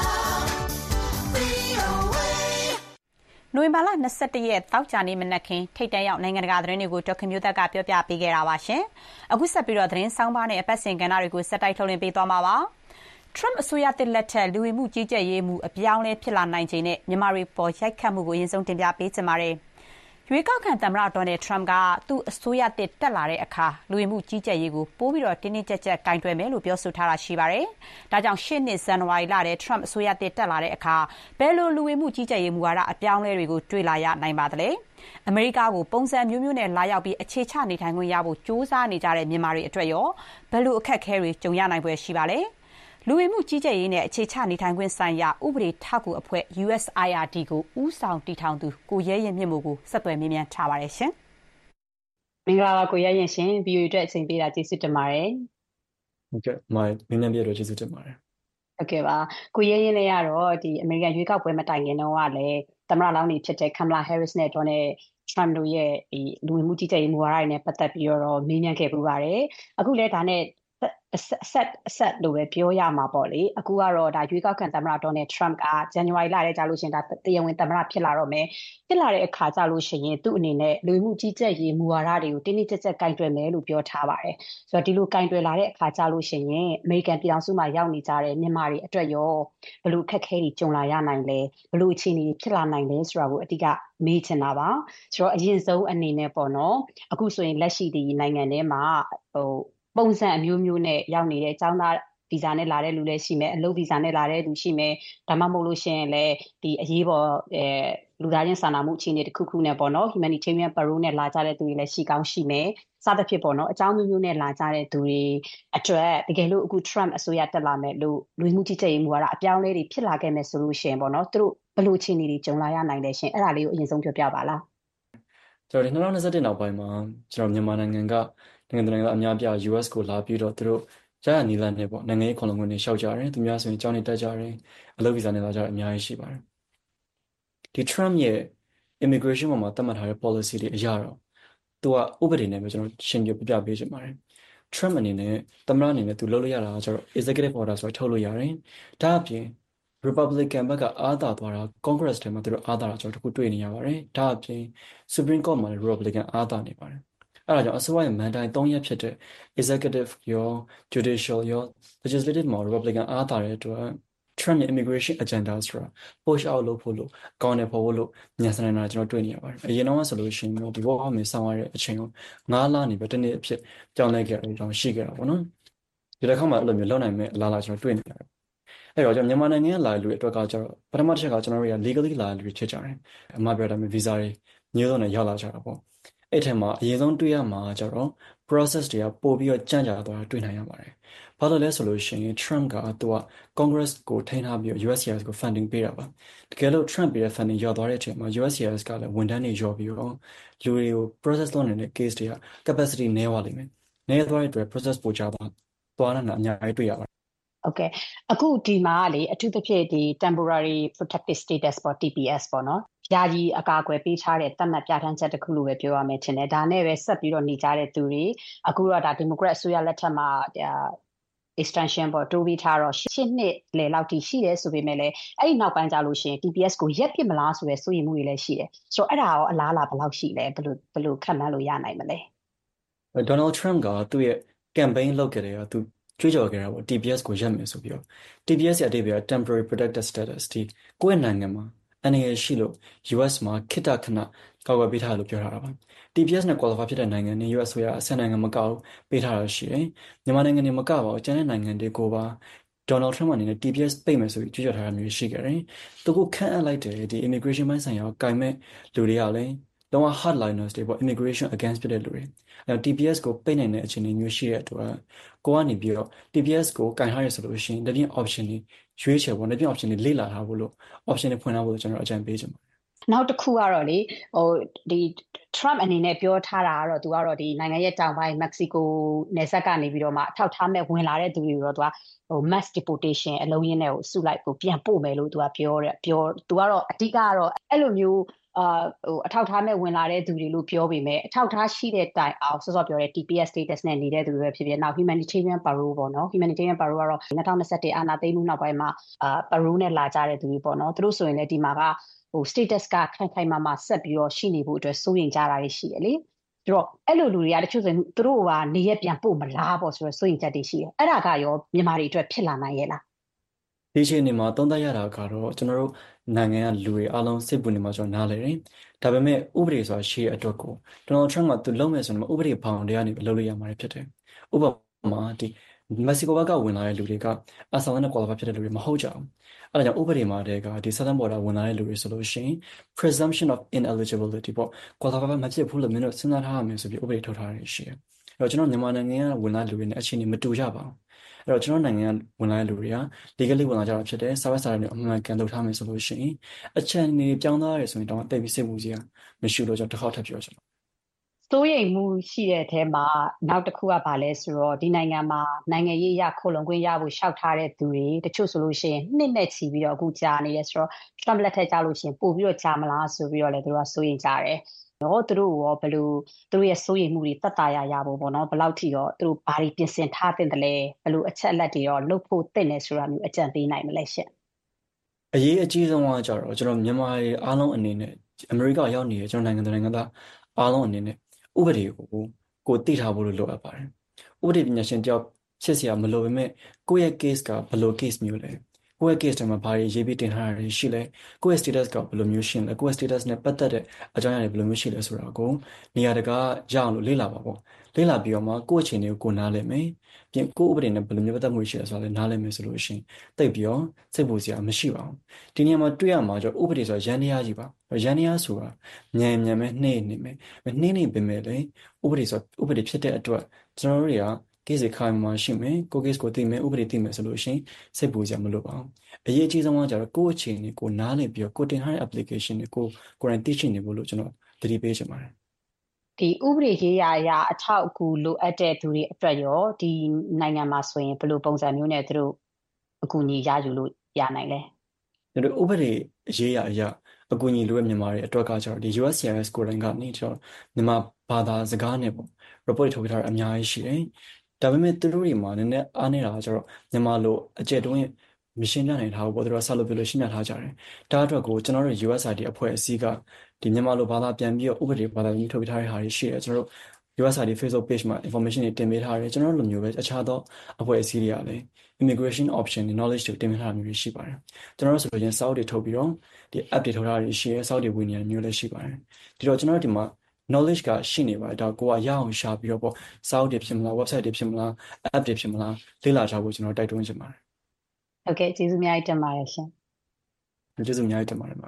F: VOA.
B: နိုဝင်ဘာလ21ရက်တောက်ကြနေ့မနက်ခင်းထိတ်တန့်ရောက်နိုင်ငံတကာသတင်းတွေကိုဒေါက်ခင်မျိုးသက်ကပြောပြပေးခဲ့တာပါရှင်။အခုဆက်ပြီးတော့သတင်းဆောင်ပါနဲ့အပတ်စဉ်ကဏ္ဍတွေကိုစက်တိုက်ထုတ်လွှင့်ပေးသွားမှာပါ။ Trump အစိုးရသစ်လက်ထက်လူဝင်မှုကြီးကြပ်ရေးမှုအပြောင်းလဲဖြစ်လာနိုင်ခြေနဲ့မြန်မာတွေပေါ်ရိုက်ခတ်မှုကိုအရင်ဆုံးတင်ပြပေးချင်ပါတယ်။ရွေးကောက်ခံသမ္မတဒေါ်နယ်ထရမ့်ကသူ့အစိုးရသစ်တက်လာတဲ့အခါလူဝင်မှုကြီးကြပ်ရေးကိုပိုပြီးတော့တင်းတင်းကျပ်ကျပ်ကင်တွယ်မယ်လို့ပြောဆိုထားတာရှိပါတယ်။ဒါကြောင့်ရှေ့နှစ်ဇန်နဝါရီလထဲထရမ့်အစိုးရသစ်တက်လာတဲ့အခါဘယ်လိုလူဝင်မှုကြီးကြပ်ရေးမူဝါဒအပြောင်းလဲတွေကိုတွေ့လာရနိုင်ပါသလဲ။အမေရိကကိုပုံစံမျိုးမျိုးနဲ့လာရောက်ပြီးအခြေချနေထိုင်ခွင့်ရဖို့ကြိုးစားနေကြတဲ့မြန်မာတွေအတွက်ရောဘယ်လိုအခက်အခဲတွေကြုံရနိုင်ဖွယ်ရှိပါလဲ။လူဝင်မှုကြီးကြပ်ရေးနဲ့အခြေချနေထိုင်ခွင့်ဆိုင်ရာဥပဒေထောက်ကူအဖွဲ့ USIRD ကိုဦးဆောင်တည်ထောင်သူကိုရဲရင်မြင့်မို့ကိုဆက်သွယ်မေးမြန်းထားပါတယ်ရှင်
G: ။မင်္ဂလာပါကိုရဲရင်ရှင် VOA အတွက်အချိန်ပေးတာကျေးဇူးတင်ပါတယ်
H: ။ဟုတ်ကဲ့မင်းမြန်ပြတော့ကျေးဇူးတင်ပါတယ်
G: ။ဟုတ်ကဲ့ပါကိုရဲရင်လည်းကတော့ဒီအမေရိကန်ရွေးကောက်ပွဲမတိုင်ခင်တုန်းကလည်းသမ္မတလောင်းတွေဖြစ်တဲ့ Kamala Harris နဲ့ Donald Trump တို့ရဲ့ဒီလူဝင်မှုကြီးကြပ်ရေးမူဝါဒတွေနဲ့ပတ်သက်ပြီးတော့မေးမြန်းခဲ့ပူပါတယ်။အခုလည်းဒါနဲ့တအဆက်လို့ပဲပြောရမှာပေါ့လေအခုကတော့ဒါရွေးကောက်ခံသမ္မတဒေါ်နယ်ထရမ့်ကဇန်နဝါရီလထဲကြာလို့ရှိရင်ဒါတရားဝင်သမ္မတဖြစ်လာတော့မယ်ဖြစ်လာတဲ့အခါကြာလို့ရှိရင်သူ့အနေနဲ့လူမှုကြီးကြပ်ရေးမူဝါဒတွေကိုတင်းတင်းကျပ်ကျပ်ကင်တွယ်မယ်လို့ပြောထားပါတယ်ဆိုတော့ဒီလိုကင်တွယ်လာတဲ့အခါကြာလို့ရှိရင်အမေရိကန်ပြည်ထောင်စုမှာရောက်နေကြတဲ့မြန်မာတွေအတွက်ရောဘယ်လိုခက်ခဲတွေကြုံလာရနိုင်လဲဘယ်လိုအခြေအနေတွေဖြစ်လာနိုင်လဲဆိုတာကိုအတိအကမေးချင်တာပါဆိုတော့အရင်ဆုံးအနေနဲ့ပေါ့နော်အခုဆိုရင်လက်ရှိဒီနိုင်ငံထဲမှာပုံစံအမျိုးမျိုးနဲ့ရောက်နေတဲ့အကြောင်းသားဗီဇာနဲ့လာတဲ့လူလည်းရှိမယ်အလုပ်ဗီဇာနဲ့လာတဲ့လူရှိမယ်ဒါမှမဟုတ်လို့ရှိရင်လည်းဒီအရေးပေါ်လူသားချင်းစာနာမှုအခြေအနေတစ်ခုခုနဲ့ပေါ့နော် humanitarian parole နဲ့လာကြတဲ့သူတွေလည်းရှိကောင်းရှိမယ်စသဖြင့်ပေါ့နော်အကြောင်းမျိုးမျိုးနဲ့လာကြတဲ့သူတွေအတွက်တကယ်လို့အခု Trump အစိုးရတက်လာမယ်လို့လူမှုကြီးကြပ်ရေးမူဝါဒအပြောင်းလဲတွေဖြစ်လာခဲ့မယ်ဆိုလို့ရှိရင်ပေါ့နော်သူတို့ဘယ်လိုအခြေအနေတွေကြုံလာရနိုင်လဲရှင်အဲ့ဒါလေးကိုအရင်ဆုံးပြောပြပါလား
H: ကျွန်တော်2021နောက်ပိုင်းမှာကျွန်တော်မြန်မာနိုင်ငံကအများပြ US ကိုလာပြီးတော့သူတို့ရရနီလန်နဲ့ပေါ့နိုင်ငံရေးခေါ်လုံခွင့်တွေရှောက်ကြတယ်သူများဆိုရင်ကြောင်းနေတက်ကြတယ်အလုပ်ဗီဇာနဲ့လာကြတယ်အများကြီးရှိပါတယ်ဒီ Trump ရဲ့ immigration မှာသတ်မှတ်ထားတဲ့ policy တွေအရတော့သူကဥပဒေနဲ့ပဲကျွန်တော်ရှင်းပြပေးချင်ပါတယ် Trump အနေနဲ့သမ္မတအနေနဲ့သူလုပ်လို့ရတာကျတော့ executive order ဆိုထုတ်လို့ရတယ်ဒါအပြင်Republican ဘက်ကအားသာသွားတာ Congress ထဲမှာသူတို့အားသာတာကျွန်တော်တခုတွေ့နေရပါတယ်ဒါအပြင် Supreme Court မှာလည်း Republican အားသာနေပါတယ်အဲ့ဒါကြောင့်အစိုးရရဲ့ mandate 3ရက်ဖြစ်တဲ့ executive ရော judicial ရော legislative မှာ Republican အားသာတဲ့အတွက် Trump ရဲ့ immigration agenda ဆိုတာ push out လုပ်ဖို့လို့ကောင်းတယ်ဖို့လို့ညှစနေတာကျွန်တော်တွေ့နေရပါတယ်အရင်တော့ဆိုလို့ရှိရင်ဒီဘောအမေဆောင်ရတဲ့အချိန်ကို9လနေပဲတစ်နေ့အဖြစ်ကြောင်းလိုက်ခဲ့တယ်ကျွန်တော်ရှိခဲ့တာပေါ့နော်ဒီတစ်ခါမှအဲ့လိုမျိုးလောက်နိုင်မဲ့အလားလားကျွန်တော်တွေ့နေရတယ်အဲ့တော့ကျွန်တော်မြန်မာနိုင်ငံလာလူတွေအတွက်ကကျတော့ပထမတစ်ချက်ကကျွန်တော်တို့က legally လာလူတွေဖြစ်ကြတယ်အမှားပြောတာမျိုး visa တွေမျိုးစုံနဲ့ရောက်လာကြတာပေါ့အဲ့ထက်မှာအရင်ဆုံးတွေ့ရမှာကျတော့ process တွေကပို့ပြီးတော့ကြန့်ကြာသွားတာတွေ့နိုင်ရပါတယ်။ဘာလို့လဲဆိုလို့ရှိရင် Trump ကသူက Congress ကိုထိန်းထားပြီး USCIS ကို funding ပေးတာပါ။တကယ်လို့ Trump ပေးတဲ့ funding ရောက်သွားတဲ့အချိန်မှာ USCIS ကလည်းဝန်ထမ်းတွေရောပြီးတော့လူတွေကို process လုပ်နေတဲ့ case တွေက capacity နည်းသွားလိမ့်မယ်။နည်းသွားတဲ့အတွက် process ပိုကြာသွားတာအများကြီးတွေ့ရပါတယ်
G: ။ Okay အခုဒီမှာလေအထူးသဖြင့်ဒီ temporary protected status ပေါ့ TPS ပေါ့နော်ယာယီအကာအကွယ်ပေးထားတဲ့တတ်မှတ်ပြဋ္ဌာန်းချက်တစ်ခုလို့ပဲပြောရမယ်ထင်တယ်ဒါနဲ့ပဲဆက်ပြီးတော့နေကြတဲ့သူတွေအခုတော့ဒါ Democrat အစိုးရလက်ထက်မှာextension ပေါ့တိုးပြီးထားတော့8နှစ်လယ်လောက်ထိရှိတယ်ဆိုပေမဲ့လည်းအဲ့ဒီနောက်ပိုင်းကြလို့ရှိရင် TPS ကိုရက်ပြစ်မလားဆိုတဲ့စိုးရိမ်မှုတွေလည်းရှိတယ်ဆိုတော့အဲ့ဒါရောအလားအလာဘယ်လောက်ရှိလဲဘယ်လိုခန့်မှန်းလို့ရနိုင်မလဲ
H: Donald Trump ကသူ့ရဲ့ campaign လုပ်ခဲ့တယ်ကသူကြွေးကြော်ခဲ့တာပေါ့ TPS ကိုရက်မယ်ဆိုပြီးတော့ TPS ရဲ့အဓိပ္ပာယ် temporary protected status ဒီကိုယ့်နိုင်ငံမှာအနေရရှိလို့ US မှာခိတ္တခဏကောက်ွယ်ပေးထားလို့ပြောထားတာပါ TPS နဲ့ qualify ဖြစ်တဲ့နိုင်ငံတွေ US ဆိုရအဆင့်နိုင်ငံမကောက်ပေးထားတာရှိတယ်မြန်မာနိုင်ငံတွေမကောက်ပါဘူးကျန်တဲ့နိုင်ငံတွေကိုပါ Donald Trump အနေနဲ့ TPS ပိတ်မယ်ဆိုပြီးကြွေးကြော်ထားတာမျိုးရှိခဲ့တယ်သူကခန့်အပ်လိုက်တယ်ဒီ immigration ပိုင်းဆိုင်ရာကိုင်မဲ့လူတွေကလည်းလုံးဝ hardliners တွေပေါ့ immigration against ဖြစ်တဲ့လူတွေအဲ TPS ကိုပိတ်နိုင်တဲ့အခြေအနေမျိုးရှိတဲ့အတွက်ကိုကနေပြီးတော့ TPS ကိုကင်ထားရဆိုလို့ရှိရင်တပြင်း option တွေရွေးချယ်ဖို့တပြင်း option တွေလေ့လာထားဖို့လို့ option တွေဖွင့်ထားဖို့ကျွန်တော်အကြံပေးချင်ပါတယ်
G: နောက်တစ်ခုကတော့လေဒီ Trump အနေနဲ့ပြောထားတာကတော့သူကတော့ဒီနိုင်ငံရဲ့တောင်ပိုင်း Mexico နယ်စပ်ကနေပြီးတော့မှအထောက်ထားမဲ့ဝင်လာတဲ့သူတွေတော့သူကmass deportation အလုံးရင်းနဲ့ကိုစုလိုက်ကိုပြန်ပို့မယ်လို့သူကပြောသူကတော့အဓိကကတော့အဲ့လိုမျိုးအထောက်ထားမဲ့ဝင်လာတဲ့သူတွေလို့ပြောပေမဲ့အထောက်ထားရှိတဲ့တိုင်အောင်စောစောပြောတဲ့ TPS status နဲ့နေတဲ့သူတွေဖြစ်ဖြစ်နောက် humanitarian parole ပေါ့နော် humanitarian parole ကတော့2021အာဏာသိမ်းမှုနောက်ပိုင်းမှာparole နဲ့လာကြတဲ့သူတွေပေါ့နော်သူတို့ဆိုရင်လည်းဒီမှာကstatus ကခိုင်မာဆက်ပြီးတော့ရှိနေဖို့အတွက်စိုးရိမ်ကြတာတွေရှိတယ်လေဆိုတော့အဲ့လိုလူတွေကတချို့ဆိုသူတို့ကနေရက်ပြန်ပို့မလားပေါ့ဆိုတော့စိုးရိမ်ချက်တွေရှိတယ်အဲ့ဒါကရောမြန်မာတွေအတွက်ဖြစ်လာနိုင်ရဲ့လား
H: ဒီအချိန်ဒီမှာသုံးသပ်ရတာကတော့ကျွန်တော်တို့နိုင်ငံကလူတွေအားလုံးစိတ်ပူနေမှာကျွန်တော်နားလည်တယ်ဒါပေမဲ့ဥပဒေဆိုတာရှိတဲ့အတွက်ကို Donald Trump ကသူလုပ်မယ်ဆိုရင်ဥပဒေဖောင်တရားနေပဲလုပ်လို့ရမှာဖြစ်တယ်ဥပမာဒီမက္ကဆီကိုဘက်ကဝင်လာတဲ့လူတွေက asylum နဲ့ qualify ဖြစ်တဲ့လူတွေမဟုတ်ကြဘူးအဲ့ဒါကြောင့်ဥပဒေမှာတည်းကဒီ southern border ဝင်လာတဲ့လူတွေဆိုလို့ရှိရင် presumption of ineligibility ပေါ့ qualify မဖြစ်ဘူးလို့မင်းတို့စဉ်းစားထားရမယ်ဆိုပြီးဥပဒေထုတ်ထားရရှိတယ်အဲ့တော့ကျွန်တော်မြန်မာနိုင်ငံကဝင်လာလူတွေနဲ့အခြေအနေမတူကြပါဘူးအဲ့တော့ကျွန်တော်နိုင်ငံကဝင်လာတဲ့လူတွေက legally ဝင်လာကြတာဖြစ်တယ်စာရွက်စာတမ်းတွေအမှန်ကန်လုပ်ထားမယ်ဆိုလို့ရှိရင်အချက်အနေပြောင်းသွားရဲဆိုရင်တော့တိတ်ပြီးစိတ်ပူစရာမရှိလို့ကျွန်တော်တစ်ခေါက်ထပ်ပြောချင်တယ်
G: စိုးရိမ်မှုရှိတဲ့အထဲမှာနောက်တစ်ခုကဘာလဲဆိုတော့ဒီနိုင်ငံမှာနိုင်ငံရေးရခိုလုံခွင့်ရဖို့ရှောက်ထားတဲ့သူတွေတချို့ဆိုလို့ရှိရင်နှစ်နဲ့ချီပြီးတော့အခုကြာနေတယ်ဆိုတော့ Trump လက်ထက်ကြာလို့ရှိရင်ပို့ပြီးတော့ကြာမလားဆိုပြီးတော့လည်းသူတို့ကစိုးရိမ်ကြတယ်ရောသူတို့ရောဘယ်လိုသူတို့ရဲ့စိုးရိမ်မှုတွေတက်တာရဖို့ပေါ့နော်ဘယ်လောက်ထိရောသူတို့ဘာတွေပြင်ဆင်ထားတဲ့တလဲဘယ်လိုအချက်အလက်တွေရောလုပ်ဖို့တင့်နေဆိုတာမျိုးအကြံပေးနိုင်မလဲရှင့်
H: အရေးအကြီးဆုံးကကြတော့ကျွန်တော်မြန်မာတွေအားလုံးအနေနဲ့အမေရိကရောက်နေတဲ့ကျွန်တော်နိုင်ငံသားအားလုံးအနေနဲ့ဥပဒေကိုသိထားဖို့လိုအပ်ပါတယ်ဥပဒေပညာရှင်တယောက်ဖြစ်เสียမလိုပေမဲ့ကိုယ့်ရဲ့ case ကဘယ်လို case မျိုးလဲကိုယ့်ရဲ့ case တွေမှာဘာတွေရေးပြီးတင်ထားတာရှိလဲကိုယ့်ရဲ့ status ကဘယ်လိုမျိုးရှိလဲကိုယ့်ရဲ့ status နဲ့ပတ်သက်တဲ့အကြောင်းအရာတွေဘယ်လိုမျိုးရှိလဲဆိုတာကိုနေရာတကာရအောင်လို့လေ့လာပါပေါ့လေ့လာပြီးတော့မှကိုယ့်အခြေအနေကိုနားလည်မယ်ပြင်ကိုယ့်ဥပဒေနဲ့ဘယ်လိုမျိုးပတ်သက်မှုရှိလဲဆိုတာလည်းနားလည်မယ်ဆိုလို့ရှိရင်တိတ်ပြီးတော့စိတ်ပူစရာမရှိပါဘူးဒီနေရာမှာတွေ့ရမှာကျတော့ဥပဒေဆိုတာရန်တရားကြီးပါရန်တရားဆိုတာမြန်ပဲနှိမ့်နေမယ်နှိမ့်နေပေမဲ့လေဥပဒေဖြစ်တဲ့အတွက်ကျွန်တော်တို့တွေကcase ခိုင်မာရှိမယ်ကို case ကိုသိမယ်ဥပဒေသိမယ်ဆိုလို့ရှိရင်စိတ်ပူစရာမလိုပါဘူးအရေးအကြီးဆုံးကကျတော့ကိုယ့်အခြေအနေကိုနားလည်ပြီးတော့ကိုတင်ထားတဲ့ application တွေကိုယ်တိုင်သိရှိနေဖို့လို့ကျွန်တော်သတိပေးချင်ပါတယ်
G: ဒီဥပဒေရေးရာအရအထောက်အကူလိုအပ်တဲ့သူတွေအတွက်ရောဒီနိုင်ငံမှာဆိုရင်ဘယ်လိုပုံစံမျိုးနဲ့သူတို့အကူအညီရယူလို့ရနိုင်လဲ
H: ကျွန်တော်ဥပဒေရေးရာအရအကူအညီလိုတဲ့မြန်မာတွေအတွက်ကကျတော့ဒီ USCIS ကိုယ်တိုင်ကနေကျတော့မြန်မာဘာသာစကားနဲ့ပေါ့ report ထုတ်ထားတာအများကြီးရှိတယ်ဒါပေမဲ့သူတို့တွေမှာနည်းနည်းအားနေတာကျတော့မြန်မာလိုအကျက်တွင်းမရှင်းပြနိုင်ထားဘူးပေါ့သူတို့ဆက်လို့ပြလို့ရှင်းပြထားကြတယ်ဒါအတွက်ကိုကျွန်တော်တို့ USID အဖွဲ့အစည်းကဒီမြန်မာလိုဘာသာပြန်ပြီးတော့ဥပဒေဘာသာကြီးထုတ်ပြထားတဲ့ဟာတွေရှိတယ်ကျွန်တော်တို့ USID Facebook page မှာ information တွေတင်ပေးထားတယ်ကျွန်တော်တို့လိုမျိုးပဲအခြားသောအဖွဲ့အစည်းတွေကလည်း immigration option တွေ knowledge တွေတင်ပေးထားတာမျိုးတွေရှိပါတယ်ကျွန်တော်တို့ဆိုလို့ချင်းစာအုပ်တွေထုတ်ပြီးတော့ဒီ app တွေထုတ်ထားတာရှိရဲစာအုပ်တွေဝင်နေတယ်မျိုးလည်းရှိပါတယ်ဒီတော့ကျွန်တော်တို့ဒီမှာ knowledge ကရှိနေပါတယ်ဒါကိုကရအောင်ရှာပြီးတော့ပေါ့စာအုပ်တွေဖြစ်မလား website တွေဖြစ်မလား app တွေဖြစ်မလားလေ့လာထားဖို့ကျွန်တော်တိုက်တွန်းချင်ပါတယ်
G: ဟုတ်ကဲ့ကျေးဇူးအများကြီးတင်ပါတယ်ရှင်
H: ကျေးဇူးအများကြီးတင်ပါတယ်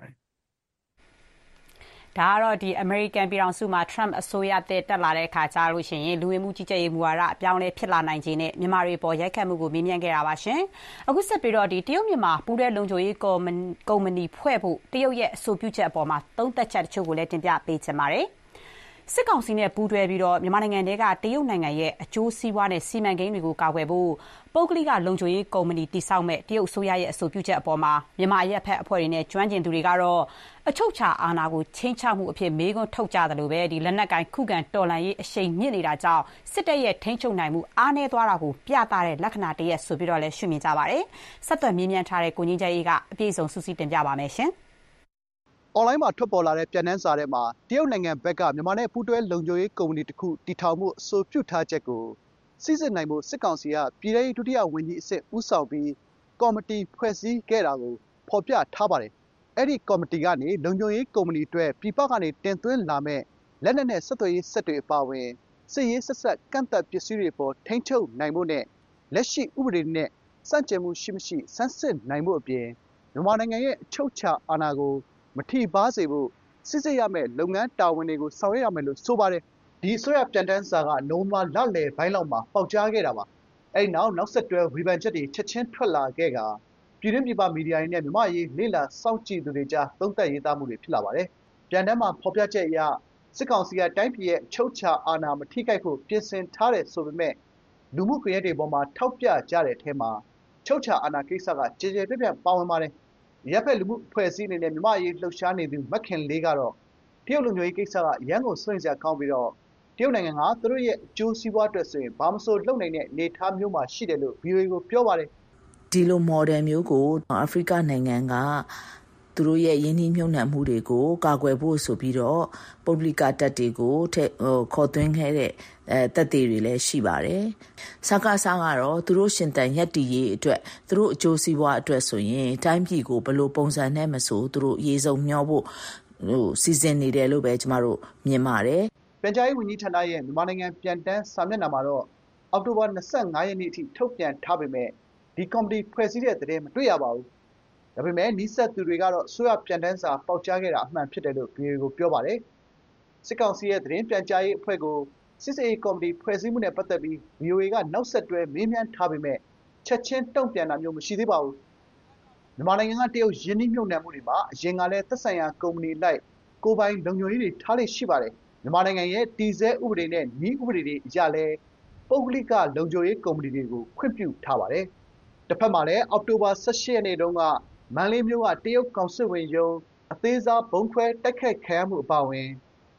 B: ဒါကတော့ဒီ American ပြည်ထောင်စုမှာ Trump အစိုးရတက်လာတဲ့အခါကျလို့ရှိရင်လူဝင်မှုကြီးကြပ်ရေးမူဝါဒအပြောင်းလဲဖြစ်လာနိုင်ခြင်းနဲ့မြန်မာတွေပေါ်ရိုက်ခတ်မှုကိုမေးမြန်းခဲ့တာပါရှင်။အခုဆက်ပြီးတော့ဒီတရုတ်မြန်မာပူးတွဲလုံခြုံရေးကုမ္ပဏီဖွဲ့ဖို့တရုတ်ရဲ့အဆိုပြုချက်အပေါ်မှာသုံးသပ်ချက်တချို့ကိုလည်းတင်ပြပေးချင်ပါတယ်။စစ်ကောင်စီနဲ့ပူးတွဲပြီးတော့မြန်မာနိုင်ငံတွေကတရုတ်နိုင်ငံရဲ့အကျိုးစီးပွားနဲ့စီမံကိန်းတွေကိုကာကွယ်ဖို့ပုဂ္ဂလိကလုံခြုံရေးကုမ္ပဏီတည်ဆောက်မဲ့တရုတ်အစိုးရရဲ့အဆိုပြုချက်အပေါ်မှာမြန်မာရက်ဖက်အဖွဲ့တွေနဲ့ကျွမ်းကျင်သူတွေကတော့အချုပ်ချာအာဏာကိုချင်းချမှုအဖြစ်မေးခွန်းထုတ်ကြတယ်လို့ပဲဒီလက်နက်ကိုင်ခုခံတော်လှန်ရေးအရှိန်မြင့်နေတာကြောင့်စစ်တပ်ရဲ့ထိန်းချုပ်နိုင်မှုအားနည်းသွားတာကိုပြသတဲ့လက္ခဏာတရက်ဆိုပြီးတော့လည်းရှုမြင်ကြပါတယ်။ဆက်သွယ်မြင်းမြန်းထားတဲ့ကိုကြီးကျအေးကအပြည့်အစုံစုစည်းတင်ပြပါမယ်ရှင်။
I: အွန်လိုင်းမှာထွက်ပေါ်လာတဲ့ပြန်နှန်းစာထဲမှာတရုတ်နိုင်ငံဘက်ကမြန်မာနဲ့ပူးတွဲလုံခြုံရေးကုမ္ပဏီတစ်ခုတည်ထောင်မှုအဆိုပြုထားချက်ကိုစစ်စစ်နိုင်မှုစစ်ကောင်စီကပြည်ထောင်ဒုတိယဝန်ကြီးအဆင့်ဦးဆောင်ပြီးကော်မတီဖွဲ့စည်းခဲ့တာကိုဖော်ပြထားပါတယ်။အဲ့ဒီကော်မတီကနေလုံခြုံရေးကုမ္ပဏီအတွက်ပြည်ပကနေတင်သွင်းလာမဲ့လက်နက်နဲ့ဆက်သွယ်ရေးစက်တွေအပါအဝင်စစ်ရေးဆက်ဆက်ကန့်သက်ပစ္စည်းတွေပေါ်ထိန်းချုပ်နိုင်ဖို့နဲ့လက်ရှိဥပဒေနဲ့စန့်ကျင်မှုရှိမရှိဆန်းစစ်နိုင်မှုအပြင်မြန်မာနိုင်ငံရဲ့အချုပ်အခြာအာဏာကိုမထိပါစေဖို့စစ်စစ်ရမယ့်လုပ်ငန်းတာဝန်တွေကိုဆောင်ရွက်ရမယ်လို့ဆိုပါတယ်။ဒီအစိုးရပြန်တန်းစာကနိုဝင်ဘာလလယ်ပိုင်းလောက်မှာပေါက်ကြားခဲ့တာပါ။အဲဒီနောက်ဆက်တွဲဝေဖန်ချက်တွေချက်ချင်းထွက်လာခဲ့ကပြည်တွင်းပြည်ပမီဒီယာတွေနဲ့မြန်မာရေးလေ့လာစောင့်ကြည့်သူတွေကြားသုံးသပ်ရေးသားမှုတွေဖြစ်လာပါတယ်။ပြန်တန်းမှာဖော်ပြချက်အရစစ်ကောင်စီကတိုင်းပြည်ရဲ့အချုပ်အခြာအာဏာမထိခိုက်ဖို့ပြင်ဆင်ထားတယ်ဆိုပေမဲ့လူမှုကွန်ရက်တွေပေါ်မှာထောက်ပြကြတဲ့အထဲမှာချုပ်အခြာအာဏာကိစ္စကကြေကြေပြန့်ပြန့်ပါဝင်ပါတယ်။ရပ်ဖက်လူမှုအဖွဲ့အစည်းအနေနဲ့မြမရေးလှုပ်ရှားနေသူမက်ခင်လေးကတော့တရုတ်လူမျိုးရေးကိစ္စကရန်ကုန်စွန့်စရာကောင်းပြီးတော့တရုတ်နိုင်ငံကသူတို့ရဲ့အကျိုးစီးပွားအတွက်ဆိုရင်ဘာမဆိုလုပ်နိုင်တဲ့အနေအထားမျိုးမှာရှိတယ်လို့ VOA ကိုပြောပါတယ်
J: ဒီလို model မျိုးကိုအာဖရိကနိုင်ငံကသူတို့ရဲ့ယင်းနှိမ့်မြုပ်နှံမှုတွေကိုကာကွယ်ဖို့ဆိုပြီးတော့ပုဂ္ဂလိကတပ်တွေကိုခေါ်သွင်းခဲ့တဲ့တပ်တွေလည်းရှိပါတယ်။စကားစားကတော့သူတို့ရှင်တန်ရက်တီရေးအတွက်သူတို့အကျိုးစီးပွားအတွက်ဆိုရင်တိုင်းပြည်ကိုဘယ်လိုပုံစံနဲ့မဆိုသူတို့ရေးစုံမျှောဖို့စီစဉ်နေတယ်လို့ပဲကျမတို့မြင်ပါတယ်
I: ။ပြန်ကြားရေးဝန်ကြီးဌာနရဲ့မြန်မာနိုင်ငံပြန်တန်းစာမျက်နှာမှာတော့အောက်တိုဘာ25ရက်နေ့အထိထုတ်ပြန်ထားပေမဲ့ဒီကော်မတီဖွဲ့စည်းတဲ့သတင်းမတွေ့ရပါဘူး။ဒါပေမဲ့နီးစပ်သူတွေကတော့ဆိုရပြန်တန်းစာပေါက်ကြားခဲ့တာအမှန်ဖြစ်တယ်လို့ VOA ကိုပြောပါတယ်။စစ်ကောင်စီရဲ့သတင်းပြန်ကြားရေးအဖွဲ့ကိုစစ်စေးကော်မတီဖွဲ့စည်းမှုနဲ့ပတ်သက်ပြီး VOA ကနောက်ဆက်တွဲမေးမြန်းထားပေမဲ့ချက်ချင်းတုံ့ပြန်တာမျိုးမရှိသေးပါဘူး။မြန်မာနိုင်ငံကတရုတ်ယင်းနှိမ့်မြုပ်နှံမှုတွေမှာအရင်ကလည်းသက်ဆိုင်ရာကုမ္ပဏီလိုက်ကိုပိုင်လုံခြုံရေးတွေထားလိမ့်ရှိပါတယ်။မြန်မာနိုင်ငံရဲ့တည်ဆဲဥပဒေနဲ့နည်းဥပဒေတွေအရလည်းပုဂ္ဂလိကလုံခြုံရေးကုမ္ပဏီတွေကိုခွင့်ပြုထားပါတယ်။တစ်ဖက်မှာလည်းအောက်တိုဘာ18ရက်နေ့တုန်းကမန္တလေးမြို့ကတရုတ်ကောင်စစ်ဝင်ရုံးအသေးစားဘုံခွဲတိုက်ခိုက်ခံရမှုအပါအဝင်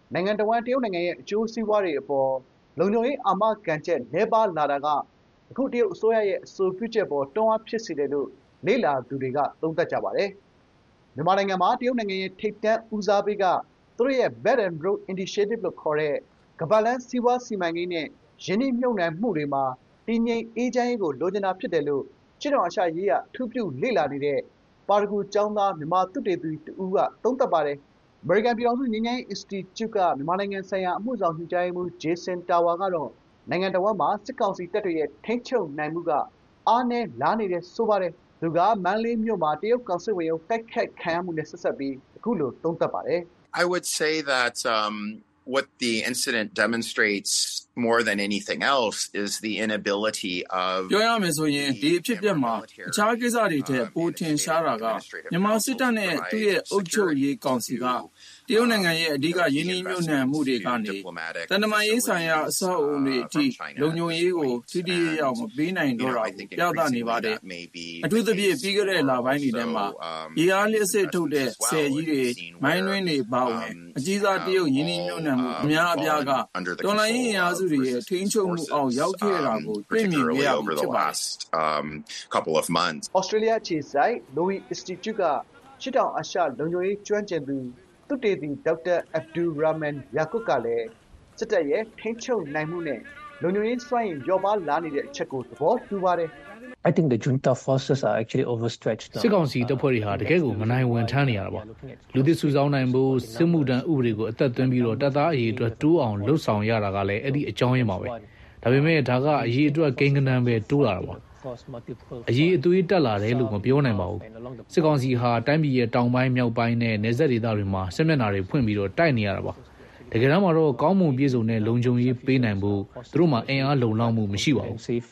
I: နိုင်ငံတော်ဝန်တရုတ်နိုင်ငံရဲ့အကျိုးစီးပွားတွေအပေါ်လုံခြုံရေးအာမခံချက်နှဲပါလာတာကအခုတရုတ်အစိုးရရဲ့အဆိုပြုချက်ပေါ်တွန်းအားဖြစ်စေတယ်လို့လေ့လာသူတွေကသုံးသပ်ကြပါတယ်။မြန်မာနိုင်ငံမှာတရုတ်နိုင်ငံရဲ့ထိပ်တန်းဦးစားပေးကသူတို့ရဲ့ Belt and Road Initiative လို့ခေါ်တဲ့ကမ္ဘာလမ်းစီးပွားစီမံကိန်းနဲ့ရင်းနှီးမြှုပ်နှံမှုတွေမှာတည်ငြိမ်အေးချမ်းရေးကိုလိုချင်တာဖြစ်တယ်လို့အရှေ့တောင်အာရှရေးရာအထူးပြုလေ့လာနေတဲ့ပါရဂူကျောင်းသားမြန်မာသုတေသီတဦးကသုံးသပ်ပါတယ်။အမေရိကန်ပြည်ထောင်စုငြိမ်းချမ်းရေးအင်စတီကျုကမြန်မာနိုင်ငံဆိုင်ရာအမှုဆောင်ညွှန်ကြားရေးမှူး Jason Tower ကတော့နိုင်ငံတော်မှာစစ်ကောင်စီတပ်တွေရဲ့ထိန်းချုပ်နိုင်မှုကအားနည်းလာနေတယ်ဆိုပါတယ်။သူကမန္တလေးမြို့မှာတရုတ်ကောင်စစ်ဝင်ရုံးတိုက်ခိုက်ခံရမှုနဲ့ဆက်စပ်ပြီးအခုလိုသုံးသပ်ပါတယ်။
K: I would say that what the incident demonstrates more than anything else is the inability of
C: ပြောရမယ်ဆိုရင်ဒီအဖြစ်အပျက်မှာအခြားကိစ္စတွေထက်ပိုထင်ရှားတာကမြန်မာစစ်တပ်နဲ့သူ့ရဲ့အုပ်ချုပ်ရေးကောင်စီကတရုတ်နိုင်ငံရဲ့အဓိကရင်းနှီးမြှုပ်နှံမှုတွေကနေတန်တမာရေးဆိုင်ရာအဆောက်အအုံတွေအထိလုံခြုံရေးကိုထိထိရောက်မပေးနိုင်တော့တာကိုပြသနေပါတယ်။အထူးသဖြင့်ပြီးခဲ့တဲ့လပိုင်းတွေထဲမှာရေအားလျှပ်စစ်ထုတ်တဲ့ဆယ်ကြီးတွေမိုင်းတွင်းတွေပါဝင်အကြီးစားတရုတ်ရင်းနှီးမြှုပ်နှံမှုအများအပြားကတော်လှန်ရေးအင်အားစုတွေရဲ့ထိန်းချုပ်မှုအောက်ရောက်ခဲ့တာကိုတွေ့မြင်ခဲ့ရပြီဖြစ်ပါတယ်။
K: couple of months
I: Australia ခြေဆိုင် Lowy Institute ကရှစ်တောင်အာရှလုံခြုံရေးကျွမ်းကျင်သူသုတေသီဒေါက်တာအဗ်ဒူရာမန်ယာကုပ်ကလည်းစစ်တပ်ရဲ့ထိန်းချုပ်နိုင်မှုနဲ့လုံခြုံရေးစွမ်းရည်လျော့ပါးလာနေတဲ့အချက်ကိုသဘောတူပါတယ်
L: I think the junta forces are actually overstretched.
E: စစ်ကောင်စီတပ်ဖွဲ့တွေဟာတကယ်ကိုမနိုင်ဝန်ထမ်းနေရတာပေါ့လူသစ်စုဆောင်းနိုင်ဖို့စစ်မှုထမ်းဥပဒေကိုအသက်သွင်းပြီးတော့တပ်သားအရေးအတွက်တိုးအောင်လှုပ်ဆောင်ရတာကလည်းအဲ့ဒီအကြောင်းရင်းပါပဲဒါပေမဲ့ဒါကအရေးအတွက်ကိန်းကနန်းပဲတိုးလာတာပါအရေးအသွေးတက်လာတယ်လို့မပြောနိုင်ပါဘူးစစ်ကောင်စီဟာတိုင်းပြည်ရဲ့တောင်ပိုင်းမြောက်ပိုင်းနဲ့နယ်စပ်ဒေသတွေမှာစစ်မျက်နှာတွေဖွင့်ပြီးတော့တိုက်နေရတာပါတကယ်တမ်းမှာတော့ကောင်းမွန်ပြည့်စုံတဲ့လုံခြုံရေးပေးနိုင်ဖို့သူတို့မှာအင်အားလုံလောက်မှုမရှိပါဘူး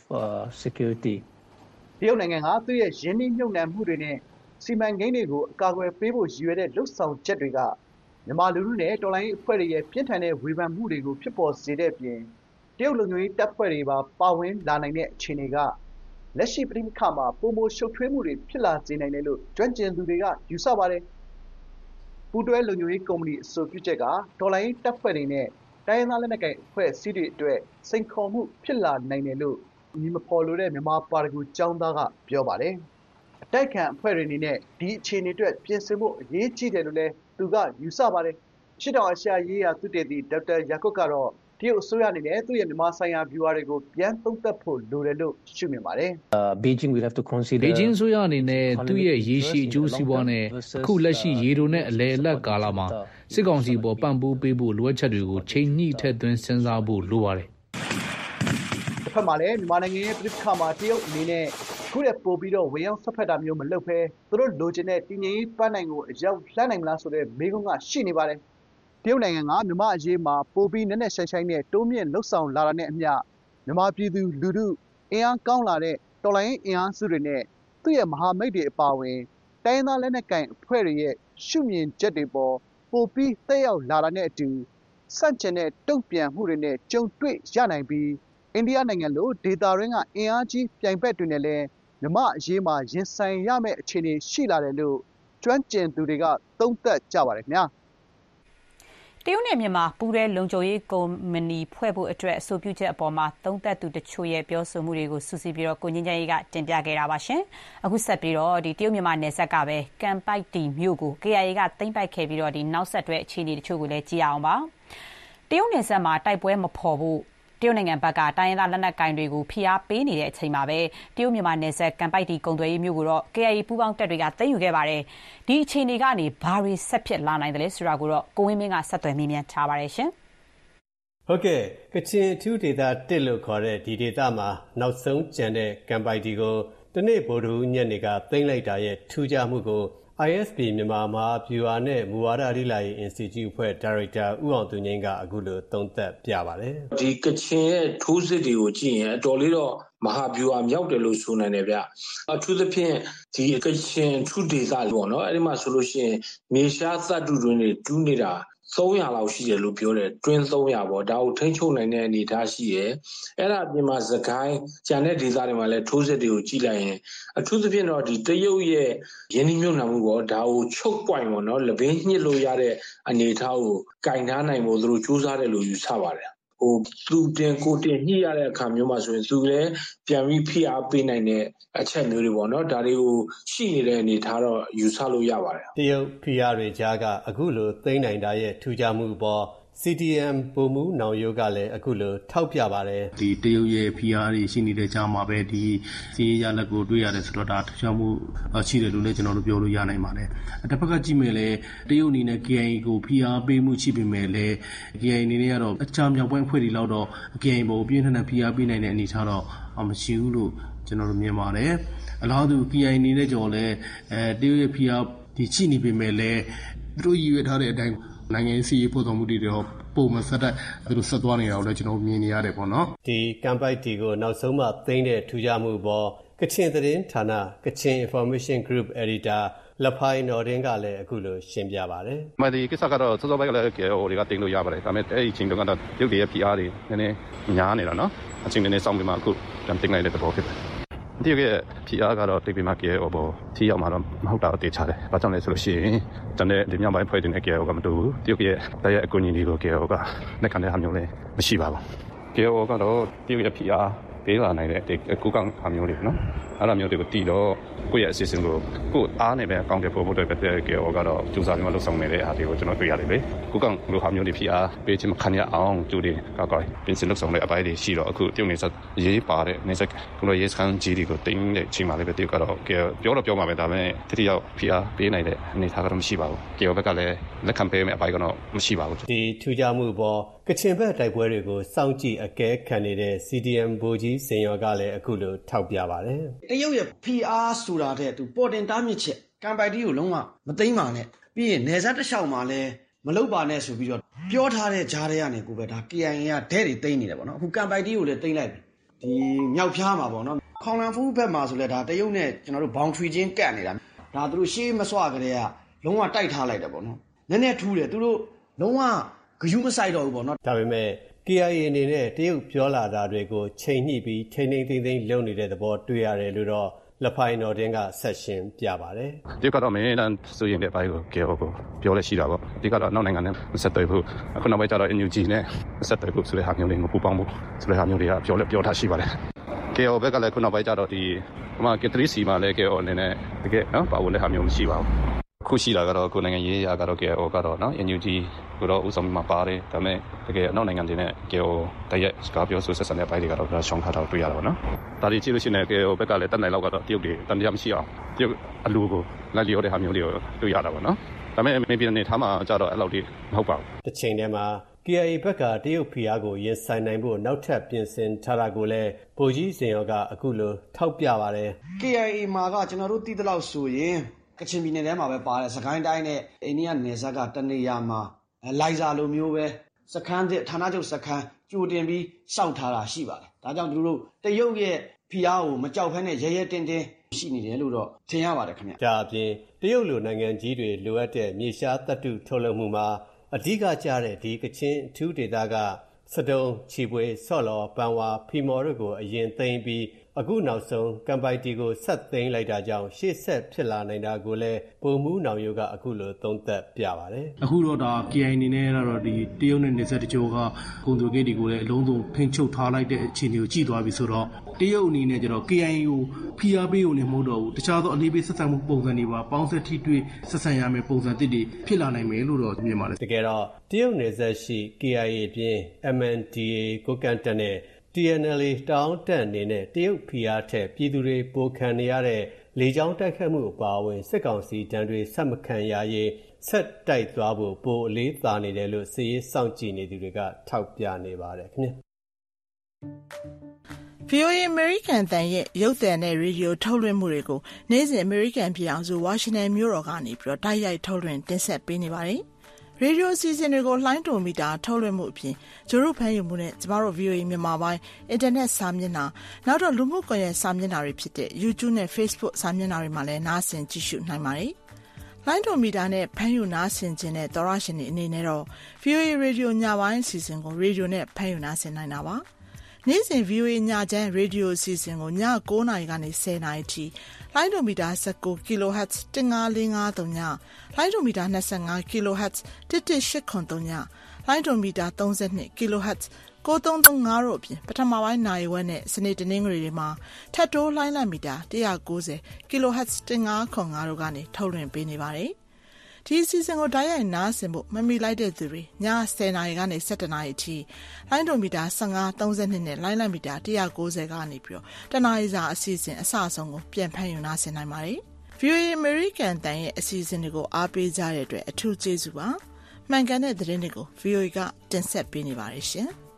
L: security
I: တရုတ်နိုင်ငံကသူ့ရဲ့ရင်းနှီးမြှုပ်နှံမှုတွေနဲ့စီမံကိန်းတွေကိုအကာအကွယ်ပေးဖို့ရည်ရွယ်တဲ့လှုပ်ဆောင်ချက်တွေကမြန်မာလူထုနဲ့တော်လှန်ရေးအဖွဲ့တွေရဲ့ပြင်းထန်တဲ့ဝေဖန်မှုတွေကိုဖြစ်ပေါ်စေတဲ့အပြင်တရုတ်လူမျိုးရေးတပ်ဖွဲ့တွေပါဝင်လာနိုင်တဲ့အခြေအနေကလက်ရှိပြည်ခါမှာပုံမရှုပ်ထွေးမှုတွေဖြစ်လာစေနိုင်တယ်လို့ကျွမ်းကျင်သူတွေကယူဆပါတယ်။ပူးတွဲလူမျိုးရေးကုမ္ပဏီအဆိုပြုချက်ကတော်လှန်ရေးတပ်ဖွဲ့တွေနဲ့တိုင်းရင်းသားလက်နက်ကိုင်အဖွဲ့အစည်းတွေအတွက်စိန်ခေါ်မှုဖြစ်လာနိုင်တယ်လို့ညီမဖော်လို့တဲ့မြန်မာပါရဂူကျောင်းသားကပြောပါတယ်။အတိုက်ခံအဖွဲ့တွေအနေနဲ့ဒီအခြေအနေအတွက်ပြင်ဆင်ဖို့အရေးကြီးတယ်လို့လည်းသူကယူဆပါတယ်။ရှစ်တောင်အာရှရေးရာသုတေသီဒေါက်တာယာကုပ်ကတော့တရုတ်အစိုးရအနေနဲ့သူ့ရဲ့မြန်မာဆိုင်ရာဗျူဟာတွေကိုပြန်သုံးသပ်ဖို့လိုတယ်လို့ရှုမြင်ပါတယ်။
L: Beijing will have to consider
E: ဘေဂျင်းဆိုရအနေနဲ့သူ့ရဲ့ရေရှည်အကျိုးစီးပွားနဲ့အခုလက်ရှိရေတိုနဲ့အလဲအလတ်ကာလမှာစစ်ကောင်စီပေါ်ပံ့ပိုးပေးဖို့လိုအပ်ချက်တွေကိုချိန်ညှိထည့်သွင်းစဉ်းစားဖို့လိုပါတယ်
I: တစ်ဖက်မှာလည်းမြန်မာနိုင်ငံရဲ့ပြည်ခါမှာတရုတ်အနေနဲ့ခုတည်းပို့ပြီးတော့ဝေရောက်ဆက်ဖက်တာမျိုးမလုပ်ဘဲသူတို့လိုချင်တဲ့တည်ငြိမ်ရေးပန်းနိုင်ကိုအရောက်လှမ်းနိုင်မလားဆိုတဲ့မေးခွန်းကရှိနေပါတယ်တရုတ်နိုင်ငံကမြန်မာအရေးမှာပိုပြီးနက်နက်ရှိုင်းရှိုင်းနဲ့တိုးမြင့်လှုပ်ဆောင်လာတာနဲ့အမျှမြန်မာပြည်သူလူထုအင်အားကောင်းလာတဲ့တော်လှန်ရေးအင်အားစုတွေနဲ့သူ့ရဲ့မဟာမိတ်တွေအပါအဝင်တိုင်းရင်းသားလက်နက်ကိုင်အဖွဲ့တွေရဲ့ရှုမြင်ချက်တွေပေါ်ပိုပြီးသက်ရောက်လာတာနဲ့အတူစန့်ကျင်တဲ့တုံ့ပြန်မှုတွေနဲ့ကြုံတွေ့ရနိုင်ပြီးအိန္ဒိယနိုင်ငံလိုဒေသတွင်းကအင်အားကြီးပြိုင်ဘက်တွေနဲ့လည်းမြန်မာအရေးမှာရင်ဆိုင်ရမယ့်အခြေအနေရှိလာတယ်လို့ကျွမ်းကျင်သူတွေကသုံးသပ်ကြပါတယ်ခင်ဗျာ
B: တရုတ်နဲ့မြန်မာပူးတွဲလုံခြုံရေးကုမ္ပဏီဖွဲ့ဖို့အတွက်အဆိုပြုချက်အပေါ်မှာသုံးသပ်သူတချို့ရဲ့ပြောဆိုမှုတွေကိုစုစည်းပြီးတော့ကိုငင်းချမ်းရေးကတင်ပြခဲ့တာပါရှင်။အခုဆက်ပြီးတော့တရုတ်မြန်မာနယ်စပ်ကပဲကန်ပိုက်တီမြို့ကို KIA ကသိမ်းပိုက်ခဲ့ပြီးတော့နောက်ဆက်တွဲအခြေအနေတချို့ကိုလည်းကြည့်အောင်ပါ။တရုတ်နယ်စပ်မှာတိုက်ပွဲမဖော်ဖို့တရုတ်နိုင်ငံဘက်ကတိုင်းရင်းသားလက်နက်ကိုင်တွေကိုဖိအားပေးနေတဲ့အချိန်မှာပဲတရုတ်မြန်မာနယ်စပ်ကန်ပိုက်တီကုန်သွယ်ရေးမြို့ကိုတော့ KIA ပူးပေါင်းတပ်တွေကသိမ်းယူခဲ့ပါတယ်။ဒီအခြေအနေကနေဘာတွေဆက်ဖြစ်လာနိုင်တယ်လဲဆိုတာကိုတော့ကိုဝင်းမင်းကဆက်သွယ်မေးမြန်းထားပါတယ်ရှင်
M: ။ဟုတ်ကဲ့ကချင်အထူးဒေသ1လို့ခေါ်တဲ့ဒီဒေသမှာနောက်ဆုံးကျန်တဲ့ကန်ပိုက်တီကိုတနေ့ဗိုလ်ထူးညနေကသိမ်းလိုက်တာရဲ့ထူးခြားမှုကို ISP မြန်မာမှာဗျူဟာနဲ့မူဝါဒလေ့လာရေး Institute အဖွဲ့ဒါရိုက်တာဦးအောင်သူငိမ့်ကအခုလိုသုံးသပ်ပြပါတယ်
N: ။ဒီကချင်ရဲ့ထိုးစစ်တွေကိုကြည့်ရင်အတော်လေးတော့မဟာဗျူဟာမြောက်တယ်လို့ဆိုနိုင်တယ်ဗျ။အထူးသဖြင့်ဒီကချင်ထူးဒေသပေါ့နော်။အဲဒီမှာဆိုလို့ရှိရင်မြေရှားသတ္တုတွင်းတွေတူးနေတာ 300လောက်ရှိတယ်လို့ပြောတယ်တွင်း300ပေါ့ဒါကိုထိန်းချုပ်နိုင်တဲ့အနေအထားရှိရယ်အဲ့ဒါအပြင်မှာစကိုင်းကျန်တဲ့ဒေသတွေမှာလည်းထိုးစစ်တွေကိုကြည့်လိုက်ရင်အထူးသဖြင့်တော့ဒီတရုတ်ရဲ့ရင်းနှီးမြှုပ်နှံမှုပေါ့ဒါကိုချုပ်ပွိုင်ပေါ့နော်လပင်းညှစ်လို့ရတဲ့အနေအထားကိုကင်ထားနိုင်ဖို့သူတို့စူးစမ်းတယ်လို့ယူဆပါတယ်သူတင်ကိုတင်ညှိရတဲ့အခါမျိုးမှာဆိုရင်သူလည်းပြန်ပြီးဖိအားပေးနိုင်တဲ့အချက်မျိုးတွေပေါ့နော်ဒါတွေကိုရှိနေတဲ့အနေထားတော့ယူဆလို့ရပါတယ်
M: တရုတ်ဖိအားတွေကြားကအခုလိုသိမ်းနိုင်တာရဲ့ထူးခြားမှုပေါ် CDM ဗိုလ်မှူးနောင်ရိုးကလည်းအခုလိုထောက်ပြပါတယ်
O: ဒီတရုတ်ရဲ့ဖိအားတွေရှိနေတဲ့ကြားမှာပဲဒီစီးရလက်ကိုတွေ့ရတယ်ဆိုတော့ဒါထူးခြားမှုရှိတယ်လို့လည်းကျွန်တော်တို့ပြောလို့ရနိုင်ပါတယ်တစ်ဖက်ကကြည့်မယ်လေတရုတ်အနေနဲ့ KIA ကိုဖိအားပေးမှုရှိပေမဲ့လည်း KIA အနေနဲ့ကတော့အခြားမြောက်ပိုင်းအဖွဲ့တွေလောက်တော့ KIA ပေါ်ပြင်းထန်တဲ့ဖိအားပေးနိုင်တဲ့အနေအထားတော့မရှိဘူးလို့ကျွန်တော်တို့မြင်ပါတယ်အလားတူ KIA အနေနဲ့ကြော်လဲတရုတ်ရဲ့ဖိအားဒီရှိနေပေမဲ့လည်းသူတို့ရည်ရွယ်ထားတဲ့အတိုင်းနိုင်ငံရေးစီးရေးပေါ်တော်မှုတွေတော့ပုံမှန်ဆက်တိုက်သူတို့ဆက်သွားနေတာကိုလည်းကျွန်တော်မြင်နေရတယ်ပေါ့နော်
M: ဒီကမ်ပိုက်တီကိုနောက်ဆုံးမှသိမ်းတဲ့ထူးခြားမှုပေါ်ကချင်သတင်းဌာနကချင် Information Group Editor လဖိုင်နော်ဒင်းကလည်းအခုလိုရှင်းပြပါတယ်
P: ။ဒီကိစ္စကတော့စောစောပိုင်းကလည်းတွေကတင်လို့ရပါတယ်ဒါပေမဲ့အဲ့ဒီချိန်တုန်းကတော့ရုပ်တွေရဲ့ PR တွေနည်းနည်းညားနေတာနော်အချိန်နည်းနည်းစောင့်ပြီးမှအခုပြန်တင်လိုက်တဲ့သဘောဖြစ်တယ်ဒီက PR ကတော့တိတ်ပြီးမှကေအော်ဘောထီရောက်မှာတော့မဟုတ်တာအသေးချတယ်။ဘာကြောင့်လဲဆိုလို့ရှိရင်တန်တဲ့ဒီမြောက်ပိုင်းဖွဲ့တင်တဲ့ကေအော်ကမတူဘူး။တရုတ်ရဲ့တရားအကူအညီတွေကိုကေအော်ကလက်ခံတဲ့ဟာမျိုးလည်းမရှိပါဘူး။ကေအော်ကတော့တရုတ်ရဲ့ PR ပေးလာနိုင်တဲ့ကိုကောင်ဟာမျိုးတွေနော်။အဲ့လိုမျိုးတွေကိုတီတော့ကိုယ့်ရဲ့အစီအစဉ်ကိုကိုယ်အားနဲ့ပဲအကောင့်တွေပို့ဖို့အတွက်ပဲကေအော်ကတော့စူးစမ်းပြီးမှလုပ်ဆောင်နေတဲ့အားတွေကိုကျွန်တော်တွေ့ရတယ်လေ။ကိုကောင်လိုဟာမျိုးတွေ PR ပေးချင်မှခံရအောင်ကျူတွေကောက်ပြင်ဆင်လုပ်ဆောင်တဲ့အပိုင်းတွေရှိတော့အခုတရုတ်နေဆက်ရေးပါတဲ့နေဆက်ကလိုရေးစခန်းကြီးတွေကိုတင်းတဲ့အချိန်မှလည်းပဲတရုတ်ကတော့ပြောတော့ပြောမှာပဲဒါပေမဲ့တတိယ PR ပေးနိုင်တဲ့အနေအထားကတော့မရှိပါဘူး။ကေအော်ဘက်ကလည်းလက်ခံပေးမယ့်အပိုင်းကတော့မရှိပါဘူး
M: ။ဒီထူးခြားမှုပေါ်ကချင်ဘက်တိုက်ပွဲတွေကိုစောင့်ကြည့်အကဲခတ်နေတဲ့ CDM ဗိုလ်ကြီးစင်ရော်ကလည်းအခုလိုထောက်ပြပါတယ်
Q: ။တရုတ်ရဲ့ PR ဆိုတာတဲ့သူပေါ်တင်တားမြစ်ချက်ကမ်ပိုက်တီကိုလုံးဝမသိမ်းပါနဲ့ပြီးရင်နယ်စပ်တစ်လျှောက်မှာလည်းမလုပ်ပါနဲ့ဆိုပြီးတော့ပြောထားတဲ့ဂျားတွေကနေကိုပဲဒါ KIA ကဒဲတွေသိမ်းနေတယ်ပေါ့နော်အခုကမ်ပိုက်တီကိုလည်းသိမ်းလိုက်ပြီဒီမြောက်ဖျားမှာပေါ့နော်ခေါင်လန်ဖူးဘက်မှာဆိုလဲဒါတရုတ်နဲ့ကျွန်တော်တို့ဘောင်ထရီချင်းကတ်နေတာဒါသူတို့ရှေးမစွကြတဲ့ကလုံးဝတိုက်ထားလိုက်တယ်ပေါ့နော်နည်းနည်းထူးတယ်သူတို့လုံးဝဂယုမဆိုင်တော့ဘူးပေါ့နော်
M: ဒါပေမဲ့ KIA အနေနဲ့တရုတ်ပြောလာတာတွေကိုချိန်ညှိပြီးထိန်းသိမ်းသိမ်းလုပ်နေတဲ့သဘောတွေ့ရတယ်လို့တော့လဖိုင်နော်ဒင်းကဆက်ရှင်ပြပါတယ်
P: ။ဒီကတော့မင်းတန်းဆိုရင်တဲ့ဘိုင်းကိုကေအောကိုပြောလဲရှိတာပေါ့။ဒီကတော့နောက်နိုင်ငံနဲ့ဆက်သွယ်ဖို့အခုနောက်ပိုင်းကျတော့ NUG နဲ့ဆက်သွယ်ဖို့ဆိုတဲ့ဟာမျိုးတွေကိုပူပေါင်းဖို့ဆိုတဲ့ဟာမျိုးတွေကပြောထားရှိပါတယ်။ကေအောဘက်ကလည်းခုနောက်ပိုင်းကျတော့ဒီက3C မှာလည်းကေအောအနေနဲ့တကယ်နော်ပါဝင်တဲ့ဟာမျိုးမရှိပါဘူး။ခုရှိတာကတော့ကိုနိုင်ငံရေးရာကတော့ကေအောကတော့နော် NUG ကိုတော့ဥဆောင်မှာပါတယ်ဒါပေမဲ့တကယ်နောက်နိုင်ငံတွေနဲ့ကေအိုတရက်စကားပြောဆိုဆက်ဆံတဲ့ဘိုင်းတွေကတော့ရှောင်းထားတာတွေ့ရတာပေါ့နော်ဒါတွေကြည့်လို့ရှိရင်ကေအိုဘက်ကလည်းတက်နိုင်လောက်ကတော့တရုတ်တွေတန်တရားမရှိအောင်တရုတ်အလူကိုလိုက်လျောတဲ့ဟာမျိုးတွေကိုတွေ့ရတာပေါ့နော်ဒါပေမဲ့မေပြည်နယ်ထားမှာကြတော့အဲ့လောက်ထိမဟုတ်ပါဘူး
M: တစ်ချိန်တည်းမှာ KIA ဘက်ကတရုတ်ဖိအားကိုရင်ဆိုင်နိုင်ဖို့နောက်ထပ်ပြင်ဆင်ထားတာကိုလည်းဗိုလ်ကြီးစင်ရောကအခုလိုထောက်ပြပါတယ်
Q: KIA မှာကကျွန်တော်တို့သိသလောက်ဆိုရင်ကချင်ပြည်နယ်ထဲမှာပဲပါတယ်စကိုင်းတိုင်းနဲ့အိန္ဒိယနယ်စပ်ကတနေရာမှာလိုက်စာလိုမျိုးပဲစခန်းဌာနချုပ်စခန်းကြိုတင်ပြီးစောင့်ထားတာရှိပါတယ်ဒါကြောင့်သူတို့တရုတ်ရဲ့ဖိအားကိုမကြောက်ဖဲနဲ့ရဲရဲတင်းတင်းရှိနေတယ်လို့တော့ထင်ရပါတယ်ခင်ဗျ
M: ဒါအပြင်တရုတ်လိုနိုင်ငံကြီးတွေလိုအပ်တဲ့မြေရှားသတ္တုထုတ်လုပ်မှုမှာအဓိကကျတဲ့ဒီကချင်အထူးဒေသကစတုံးချီပွေဆော့လော်ပန်ဝါဖီမော်တို့ကိုအရင်သိမ်းပြီးအခုနောက်ဆုံးကမ်ပိုက်တီကိုဆက်သိမ်းလိုက်တာကြောင့်ရှေ့ဆက်ဖြစ်လာနိုင်တာကိုလည်းပုံမှုနောင်ယိုကအခုလိုသုံးသပ်ပြပါတယ်
O: အခုတော့ဒါ KI အနေနဲ့ကတော့ဒီတရုတ်နဲ့နေဆက်တချို့ကကုန်သွယ်ရေးတွေကိုလည်းအလုံးစုံထိန်းချုပ်ထားလိုက်တဲ့အခြေအနေကိုကြည့်သွားပြီဆိုတော့တရုတ်အနေနဲ့ကျတော့ KI ကိုဖိအားပေးုံနဲ့မဟုတ်တော့ဘူးတခြားသောအလေးပေးဆက်ဆံမှုပုံစံတွေပါပေါင်းဆက်ထိတွေ့ဆက်ဆံရမယ်ပုံစံတစ်တွေဖြစ်လာနိုင်မယ်လို့တော့မြင်ပါတယ်
M: တကယ်တော့တရုတ်နယ်စပ်ရှိ KIA အပြင် MNDAA ကိုကန်တက်နဲ့TNLA တောင်းတအနေနဲ့တရုတ်ဖိအားထက်ပြည်သူတွေပိုခံနေရတဲ့လေကြောင်းတိုက်ခတ်မှုအပါအဝင်စစ်ကောင်စီတန်းတွေဆက်မခံရရေးဆက်တိုက်သွားဖို့ပိုအလေးသာနေတယ်လို့စီးရေးစောင့်ကြည့်နေသူတွေကထောက်ပြနေပါတယ်ခင်ဗျာ
R: VOA American တန်ရဲ့ရုပ်သံနဲ့ရေဒီယိုထုတ်လွှင့်မှုတွေကိုနေ့စဉ် American ပြည်အောင်စု Washington မြို့တော်ကနေပြီးတော့တိုက်ရိုက်ထုတ်လွှင့်တင်ဆက်ပေးနေပါတယ်ရေဒီယိုအစီအစဉ်တွေကိုလှိုင်းတုံမီတာထုတ်လွှင့်မှုအပြင်ကျိုးတို့ဖမ်းယူမှုနဲ့ကျမတို့ VOA မြန်မာပိုင်းအင်တာနက်စာမျက်နှာနောက်တော့လူမှုကွန်ရက်စာမျက်နှာတွေဖြစ်တဲ့ YouTube နဲ့ Facebook စာမျက်နှာတွေမှာလည်းနားဆင်ကြည့်ရှုနိုင်ပါတယ်။လိုင်းဒိုမီတာနဲ့ဖမ်းယူနားဆင်ခြင်းတဲ့သောရရှင်တွေအနေနဲ့တော့ VOA Radio ညပိုင်းအစီအစဉ်ကိုရေဒီယိုနဲ့ဖမ်းယူနားဆင်နိုင်တာပါ။နေ့စဉ် VOA ညချမ်းရေဒီယိုအစီအစဉ်ကိုည9:00 နာရီကနေ10:00 နာရီထိလိုင်းဒိုမီတာ19 kHz 15553ညလိုင်းဒိုမီတာ25 kHz 11803ညလိုင်းဒိုမီတာ32 kHz 9335တို့အပြင်ပထမပိုင်းနိုင်ဝက်နဲ့စနေတနင်္ဂနွေတွေမှာထပ်တိုးလိုင်းလံမီတာ190 kHz 1505တို့ကနေထုတ်လွှင့်ပေးနေပါတယ်။ဒီအစီအစဉ်ကိုတိုက်ရိုက်နားဆင်ဖို့မမီလိုက်တဲ့သူတွေည10:00 နာရီကနေ17:00 နာရီအထိလိုင်းဒိုမီတာ15 32နဲ့လိုင်းလံမီတာ190ကနေပြီးတော့တနားရီစာအစီအစဉ်အစအဆုံးကိုပြန်ဖမ်းယူနားဆင်နိုင်ပါတယ်။ VOA American တန်ရဲ့အစီအစဉ်တွေကိုအားပေးကြတဲ့အတွက်အထူးကျေးဇူးပါ။မှန်ကန်တဲ့သတင်းတွေကို VOA ကတင်ဆက်ပေးနေပါတယ်ရှင်။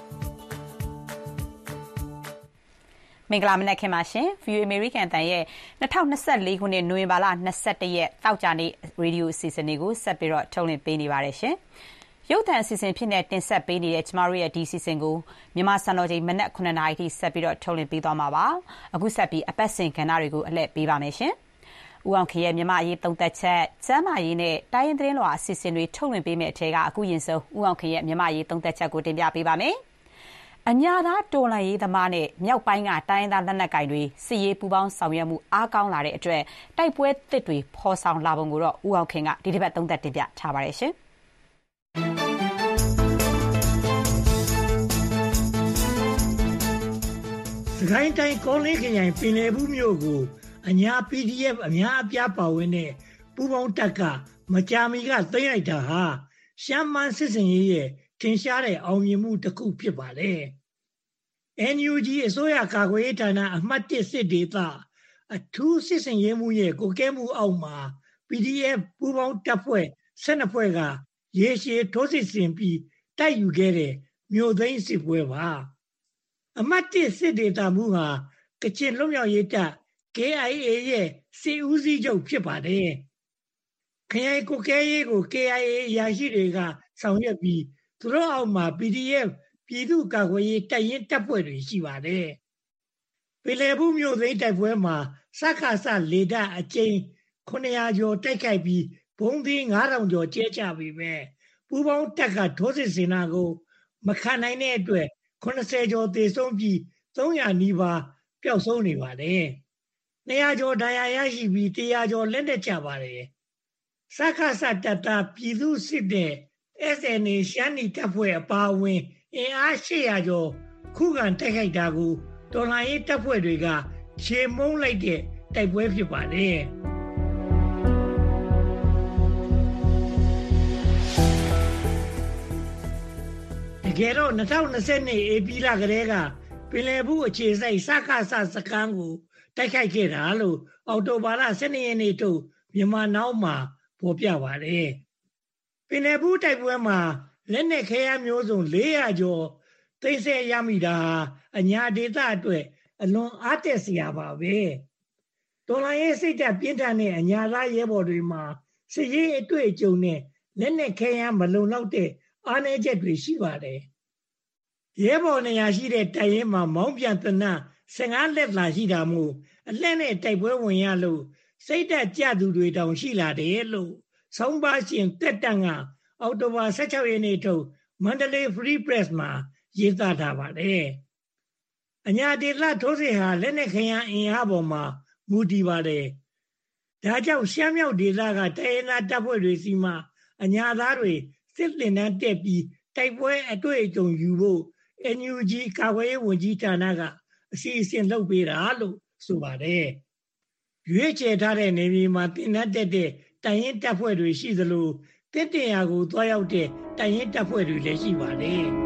B: မင်္ဂလာမနက်ခင်းပါရှင် VOA American တန်ရဲ့2024ခုနှစ်နိုဝင်ဘာလ21ရက်တောက်ကြနေ့ရေဒီယိုအစီအစဉ်လေးကိုဆက်ပြီးတော့ထုတ်လွှင့်ပေးနေပါတယ်ရှင်ရုပ်သံအစီအစဉ်ဖြစ်တဲ့တင်ဆက်ပေးနေတဲ့ကျမတို့ရဲ့ဒီအစီအစဉ်ကိုမြန်မာစံတော်ချိန်မနက်9:00 နာရီထိဆက်ပြီးတော့ထုတ်လွှင့်ပေးသွားမှာပါအခုဆက်ပြီးအပတ်စဉ်ကဏ္ဍတွေကိုအလှည့်ပေးပါမယ်ရှင်ဦးအောင်ခေရဲ့မြန်မာအရေးသုံးသပ်ချက်ကျမ်းမာရေးနဲ့တိုင်းရင်းသတင်းလွှာအစီအစဉ်တွေထုတ်လွှင့်ပေးမယ့်အထက်ကအခုရင်ဆုံးဦးအောင်ခေရဲ့မြန်မာအရေးသုံးသပ်ချက်ကိုတင်ပြပေးပါမယ်အညာသားတော်လှန်ရေးသမားနဲ့မြောက်ပိုင်းကတိုင်းရင်းသားလက်နက်ကိုင်တွေစစ်ရေးပူးပေါင်းဆောင်ရွက်မှုအားကောင်းလာတဲ့အတွက်တိုက်ပွဲသစ်တွေဖော်ဆောင်လာပုံကိုတော့ဦးအောင်ခင်ကဒီတစ်ပတ်သုံးသပ်တင်ပြထားပါတယ်ရှင်
S: ။စကိုင်းတိုင်းကောလင်းခရိုင်ပင်လယ်ဘူးမြို့ကိုအညာ PDF အများအပြားပါဝင်တဲ့ပူးပေါင်းတပ်ကမကြာမီကသိမ်းလိုက်တာဟာရှမ်းမန်းစစ်စင်ရေးရဲ့ထင်ရှားတဲ့အောင်မြင်မှုတစ်ခုဖြစ်ပါတယ်။ NUG အစိုးရကာကွယ်ရေးဌာနအမှတ်1စစ်ဒေသအထူးစစ်စင်ရေးမှုရဲ့ကိုကဲမှုအောက်မှာ PDF ပူးပေါင်းတပ်ဖွဲ့12ဖွဲ့ကရေရှည်ထိုးစစ်ဆင်ပြီးတိုက်ယူခဲ့တဲ့မြို့သိမ်းစစ်ပွဲပါ။အမှတ်1စစ်ဒေသမှုဟာကချင်လွတ်မြောက်ရေးတပ် KIA ရဲ့စစ်ဦးစီးချုပ်ဖြစ်ပါတယ်။ခရိုင်ကိုကဲရေးကို KIA အရာရှိတွေကဆောင်ရွက်ပြီးသူတို့အောက်မှာ PDF ပြည်သူ့ကာကွယ်ရေးတပ်ရင်းတပ်ဖွဲ့တွေရှိပါတယ်။ပင်လယ်ဘူးမြို့သိမ်းတိုက်ပွဲမှာစက္ကစလေတပ်အကြိမ်900ကျော်တိုက်ခိုက်ပြီးဘုံသီး9000ကျော်ကျဲချပြီပဲပူပေါင်းတပ်ကထိုးစစ်ဆင်တာကိုမခံနိုင်တဲ့အတွက်80ကျော်သေဆုံးပြီး300နီးပါးပျောက်ဆုံးနေပါတယ်။200ကျော်ဒဏ်ရာရရှိပြီး100ကျော်လက်နက်ချပါတယ်။စက္ကစတပ်သားပြည်သူစစ်တဲ့ SNA ရှမ်းနီတပ်ဖွဲ့အပါအဝင်အင်အား800ကျော်ခုခံတိုက်ခိုက်တာကိုတော်လှန်ရေးတပ်ဖွဲ့တွေကခြေမုံလိုက်တဲ့တိုက်ပွဲဖြစ်ပါတယ်။တကယ်တော့2020ဧပြီလကတည်းကပင်လယ်ဘူးအခြေစိုက်စက္ကစစခန်းကိုတိုက်ခိုက်ခဲ့တာလို့အော်တိုဘာလ12ရက်နေ့ထုတ်မြန်မာနောက်မှာဖော်ပြပါတယ်။ပင်လယ်ဘူးတိုက်ပွဲမှာလက်နက်ခဲယမ်းမျိုးစုံ400ကျော်သိမ်းဆည်းရမိတာအညာဒေသအတွက်အလွန်အားတက်စရာပါပဲတော်လိုင်းရေးစိတ်ဓာတ်ပြင်းထန်တဲ့အညာသားရဲဘော်တွေမှာစစ်ရေးအတွေ့အကြုံနဲ့လက်နက်ခဲယမ်းမလုံလောက်တဲ့အားနည်းချက်တွေရှိပါတယ်ရဲဘော်နေရာရှိတဲ့တိုင်ရင်မှာမောင်းပြန်တန15လက်သာရှိတာမို့အလက်နဲ့တိုက်ပွဲဝင်ရလို့စိတ်ဓာတ်ကျသူတွေတောင်ရှိလာတယ်လို့ဆောင်းပါရှင်တက်တန်ကအော်တိုဘာ16ရက်နေ့ထုတ်မန္တလေး Free Press မှာရေးသားထားပါတယ်။အညာဒေသထိုးစစ်ဟာလက်နက်ခဲယမ်းအင်အားပေါ်မှာမူတည်ပါတယ်။ဒါကြောင့်ရှမ်းမြောက်ဒေသကတိုင်းရင်းသားတပ်ဖွဲ့တွေစီမှာအညာသားတွေစစ်သင်တန်းတက်ပြီးတိုက်ပွဲအတွေ့အကြုံယူဖို့ NUG ကာကွယ်ရေးဝန်ကြီးဌာနကအစီအစဉ်လုပ်ပေးတာလို့ဆိုပါတယ်။ရွေးချယ်ထားတဲ့နေပြည်မှာသင်တန်းတက်တဲ့တိုင်းရင်းတပ်ဖွဲ့တွေရှိသလိုတစ်တင်ရာကိုသွားရောက်တဲ့တိုင်းရင်းတပ်ဖွဲ့တွေလည်းရှိပါတယ်။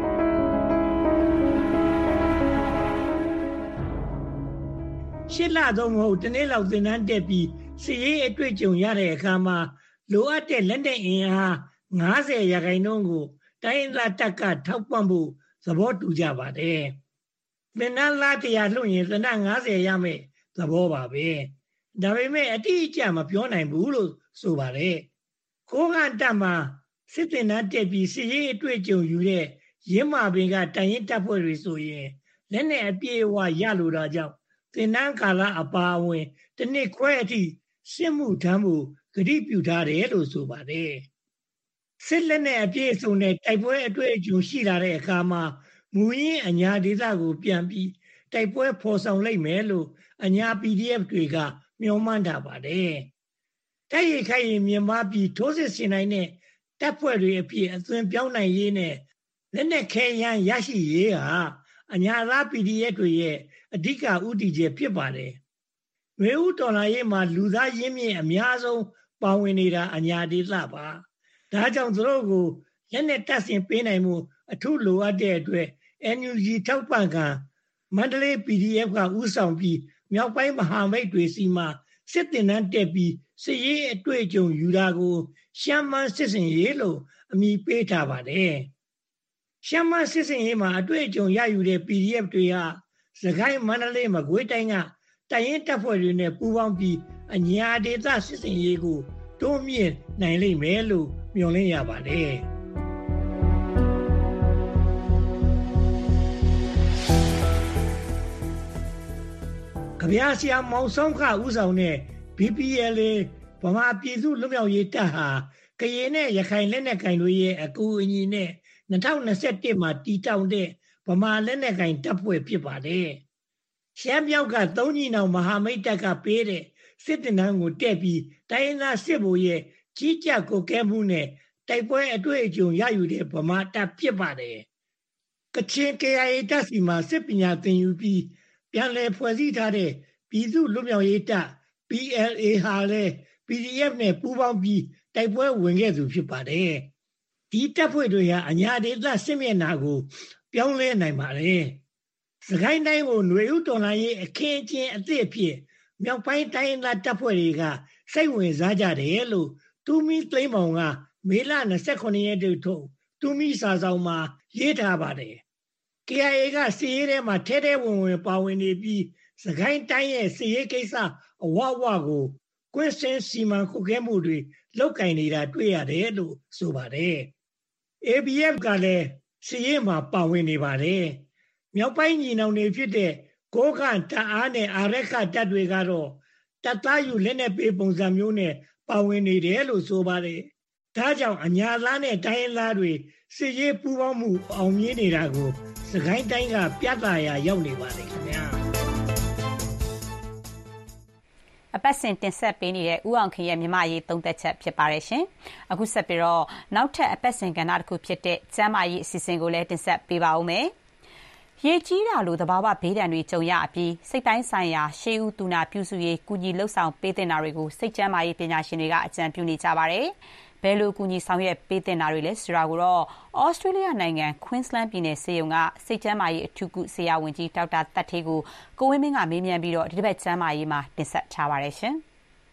S: ရှစ်လသုံးမဟုတ်တနေ့လောက်သင်တန်းတက်ပြီးစီရေးအတွေ့အကြုံရတဲ့အခါမှာလိုအပ်တဲ့လက်နက်အင်အား90%ကိုတိုင်းရင်းသားတပ်ကထောက်ပံ့ဖို့သဘောတူကြပါတယ်။သင်တန်းလားတရားလွှင့်ရင်သင်တန်း90ရမယ်သဘောပါပဲ။ဒါပေမဲ့အတိအကျမပြောနိုင်ဘူးလို့ဆိုပါတယ်။ခိုးကန်တပ်မှာစစ်တင်တန်းတက်ပြီးစီရေးအတွေ့အကြုံယူတဲ့ရင်းမာပင်ကတိုင်းရင်းတပ်ဖွဲ့တွေဆိုရင်လက်နက်အပြည့်အဝရလိုတာကြောင့်သင်တန်းကာလအပါအဝင်တစ်နှစ်ခွဲအထိစစ်မှုထမ်းဖို့ဂတိပြုထားတယ်လို့ဆိုပါတယ်စစ်လက်နဲ့အပြည့်အစုံနဲ့တိုက်ပွဲအတွေ့အကြုံရှိလာတဲ့အခါမှာမူရင်းအညာဒေသကိုပြန်ပြီးတိုက်ပွဲဖော်ဆောင်လိုက်မယ်လို့အညာ PDF တွေကမျှော်မှန်းထားပါတယ်တိုက်ရိုက်ခိုက်ရင်မြန်မာပြည်ထိုးစစ်ဆင်နိုင်တဲ့တပ်ဖွဲ့တွေအဖြစ်အသွင်ပြောင်းနိုင်ရေးနဲ့လက်နက်ခဲယမ်းရရှိရေးဟာအညာသား PDF တွေရဲ့အဓိကဥတီချက်ဖြစ်ပါတယ်။မျိုးဥတော်လာရေးမှာလူသားရင်းမြစ်အများဆုံးပါဝင်နေတာအညာဒေသပါ။ဒါကြောင့်သူတို့ကိုလက်နက်တပ်ဆင်ပေးနိုင်မှုအထူးလိုအပ်တဲ့အတွက် NUG ထောက်ပံ့ကမန္တလေး PDF ကဥဆောင်ပြီးမြောက်ပိုင်းမဟာမိတ်တွေစီမှာစစ်တင်နှန်းတက်ပြီးစစ်ရေးအတွေ့အကြုံယူတာကိုရှမ်းမန်းစစ်စင်ရေးလို့အမည်ပေးထားပါတယ်။ရှမ်းမန်းစစ်စင်ရေးမှာအတွေ့အကြုံရယူတဲ့ PDF တွေဟာစကိုင်းမန္တလေးမကွေးတိုင်းကတိုင်းရင်တပ်ဖွဲ့တွေနဲ့ပူးပေါင်းပြီးအညာဒေသစစ်စင်ရေးကိုတိုးမြင့်နိုင်လိမ့်မယ်လို့မျှော်လင့်ရပါတယ်။ကဗျာဆရာမောင်ဆောင်ခဦးဆောင်တဲ့ BPLA ဗမာပြည်သူ့လွတ်မြောက်ရေးတပ်ဟာကရင်နဲ့ရခိုင်လက်နက်ကိုင်တွေရဲ့အကူအညီနဲ့2021မှာတည်ထောင်တဲ့ဗမာလက်နက်ကိုင်တပ်ဖွဲ့ဖြစ်ပါတယ်။ရှမ်းမြောက်က3ညီနောင်မဟာမိတ်တပ်ကပေးတဲ့စစ်တင်နှန်းကိုတက်ပြီးတိုင်းရင်းသားစစ်ဗိုလ်ရဲ့ကြီးကြပ်ကိုကဲမှုနဲ့တိုက်ပွဲအတွေ့အကြုံရယူတဲ့ဗမာတပ်ဖြစ်ပါတယ်။ကချင် KIA တပ်စီမှာစစ်ပညာသင်ယူပြီးပြန်လည်ဖွဲ့စည်းထားတဲ့ပြည်သူ့လွတ်မြောက်ရေးတပ် PLA ဟာလည်း PDF နဲ့ပူးပေါင်းပြီးတိုက်ပွဲဝင်ခဲ့သူဖြစ်ပါတယ်။ဒီတပ်ဖွဲ့တွေဟာအညာဒေသစစ်မျက်နှာကိုပြောင်းလဲနိုင်ပါတယ်။စကိုင်းတိုင်းကိုຫນွေဥတော်လှန်ရေးအခင်းအကျင်းအသစ်ဖြစ်မြောက်ပိုင်းတိုင်းသားတပ်ဖွဲ့တွေကစိတ်ဝင်စားကြတယ်လို့တူမီသိမ်းမောင်ကမေလ29ရက်နေ့ထုတ်တူမီစာဆောင်မှာရေးထားပါတယ်။ KIA ကစီရေးထဲမှာထဲထဲဝင်ဝင်ပါဝင်နေပြီးစကိုင်းတိုင်းရဲ့စီရေးကိစ္စအဝဝကိုကွင်းစင်စီမံခုတ်ခဲမှုတွေလောက်ကင်နေတာတွေ့ရတယ်လို့ဆိုပါတယ်။ ABF ကလည်းစီရေးမှာပါဝင်နေပါတယ်။မြောက်ပိုင်းညီနောင်တွေဖြစ်တဲ့ကိုကန့်တပ်အားနဲ့အာရက်ခတပ်တွေကတော့တပ်သားယူလက်နက်ပေးပုံစံမျိုးနဲ့ပါဝင်နေတယ်လို့ဆိုပါတယ်။ဒါကြောင့်အညာသားနဲ့တိုင်းရင်းသားတွေစီရေးပူးပေါင်းမှုအောင်မြင်နေတာကိုစကိုင်းတိုင်းကပြသရာရောက်နေပါတယ်ခင်ဗျာ။
B: အပတ်စဉ်တင်ဆက်ပေးနေတဲ့ဦးအောင်ခင်ရဲ့မြမရေးသုံးသက်ချက်ဖြစ်ပါတယ်ရှင်။အခုဆက်ပြီးတော့နောက်ထပ်အပတ်စဉ်ကဏ္ဍတစ်ခုဖြစ်တဲ့ကျမ်းမာရေးအစီအစဉ်ကိုလည်းတင်ဆက်ပေးပါဦးမယ်။ရေကြီးတာလိုသဘာဝဘေးဒဏ်တွေကြုံရပြီးစိတ်တိုင်းဆိုင်ရာရှေးဦးတူနာပြုစုရေးကုညီလှုပ်ဆောင်ပေးတင်တာတွေကိုစိတ်ကျမ်းမာရေးပညာရှင်တွေကအကြံပြုနေကြပါတယ်။ဘယ်လိုကုညီဆောင်ရွက်ပေးတင်တာတွေလဲဆိုတာကိုတော့ဩစတြေးလျနိုင်ငံ Queensland ပြည်နယ်ဆေးရုံကစိတ်ကျန်းမာရေးအထူးကုဆရာဝန်ကြီးဒေါက်တာသက်ထေးကိုကိုဝင်းမင်းကမေးမြန်းပြီးတော့ဒီတစ်ပတ်ကျန်းမာရေးမှာတင်ဆက်ထားပါတယ်ရှင်။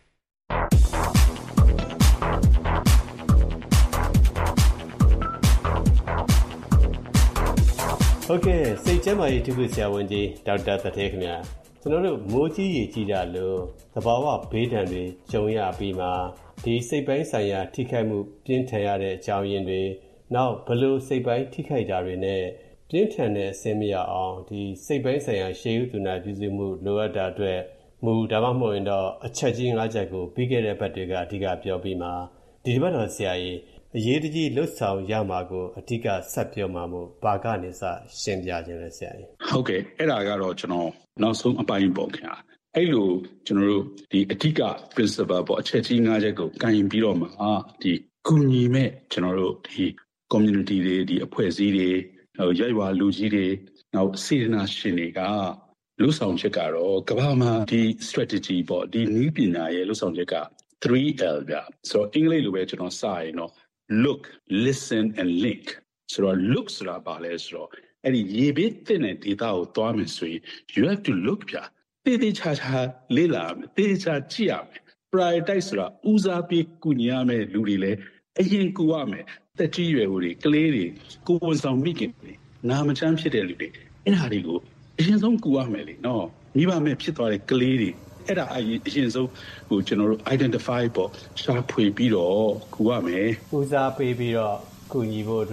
M: ဟုတ်ကဲ့စိတ်ကျန်းမာရေးအထူးကုဆရာဝန်ကြီးဒေါက်တာသက်ထေးခင်ဗျာကျွန်တော်တို့မိုးကြီးရေကြီးတာလို့သဘာဝဘေးဒဏ်တွေကြုံရပြီးမှဒီစိတ်ပိုင်းဆိုင်ရာထိခိုက်မှုပြင်းထန်ရတဲ့အကြောင်းရင်းတွေနောက်ဘလို့စိတ်ပိုင်းထိခိုက်တာတွေနဲ့ပြင်းထန်တဲ့အဆင့်မရအောင်ဒီစိတ်ပိုင်းဆိုင်ရာရှေးဥတုနာပြုစုမှုလိုအပ်တာအတွက်မူဒါမှမဟုတ်ရင်တော့အချက်ကြီး၅ချက်ကိုပြီးခဲ့တဲ့ဘက်တွေကအဓိကပြောပြီးမှဒီဘက်တော့ဆရာကြီးအရေးတကြီးလွတ်ဆောင်ရမှာကိုအဓိကဆက်ပြောမှာမို့ဘာကနေစရှင်းပြခြင်းလဲဆရာကြီး
T: ဟုတ်ကဲ့အဲ့ဒါကတော့ကျွန်တော်နောက်ဆုံးအပိုင်းပေါ့ခင်ဗျာအဲ့လိုကျွန်တော်တို့ဒီအဓိက principle ပေါ့အချက်ကြီး၅ချက်ကိုကင်ပြီးတော့မှဒီကုညီမဲ့ကျွန်တော်တို့ဒီ community တွေဒီအဖွဲ့အစည်းတွေရွရွာလူကြီးတွေနောက်စေတနာရှင်တွေကလှုပ်ဆောင်ချက်ကတော့ကမ္ဘာမှာဒီ strategy ပေါ့ဒီနည်းပညာရဲ့လှုပ်ဆောင်ချက်က 3L ဗျဆိုတော့အင်္ဂလိပ်လိုပဲကျွန်တော်စရင်တော့ look listen and link ဆိုတော့ look ဆိုတာဘာလဲဆိုတော့အဲ့ဒီရေဘေးတဲ့တဲ့ data ကိုသွားမယ်ဆိုရင် you have to look ဗျတေးသေးချာချာလေးလာမယ်တေးချာကြည့်ရမယ် prioritize ဆိုတာဦးစားပေးကူညီရမယ်လူတွေလည်းအရင်ကူရမယ်တက်ကြီးရွယ်ဦးတွေကလေးတွေကိုဝန်ဆောင်မိခင်တွေနာမချမ်းဖြစ်တဲ့လူတွေအဲ့ဒါတွေကိုအရင်ဆုံးကူရမယ်လေနော်မိဘမဲ့ဖြစ်သွားတဲ့ကလေးတွေအဲ့ဒါအရင်ဆုံးဟိုကျွန်တော်တို့ identify ပေါ့ရှာဖွေပြီးတော့ကူရမယ်
M: ဦးစားပေးပြီးတော့ကူညီဖို့အတွက်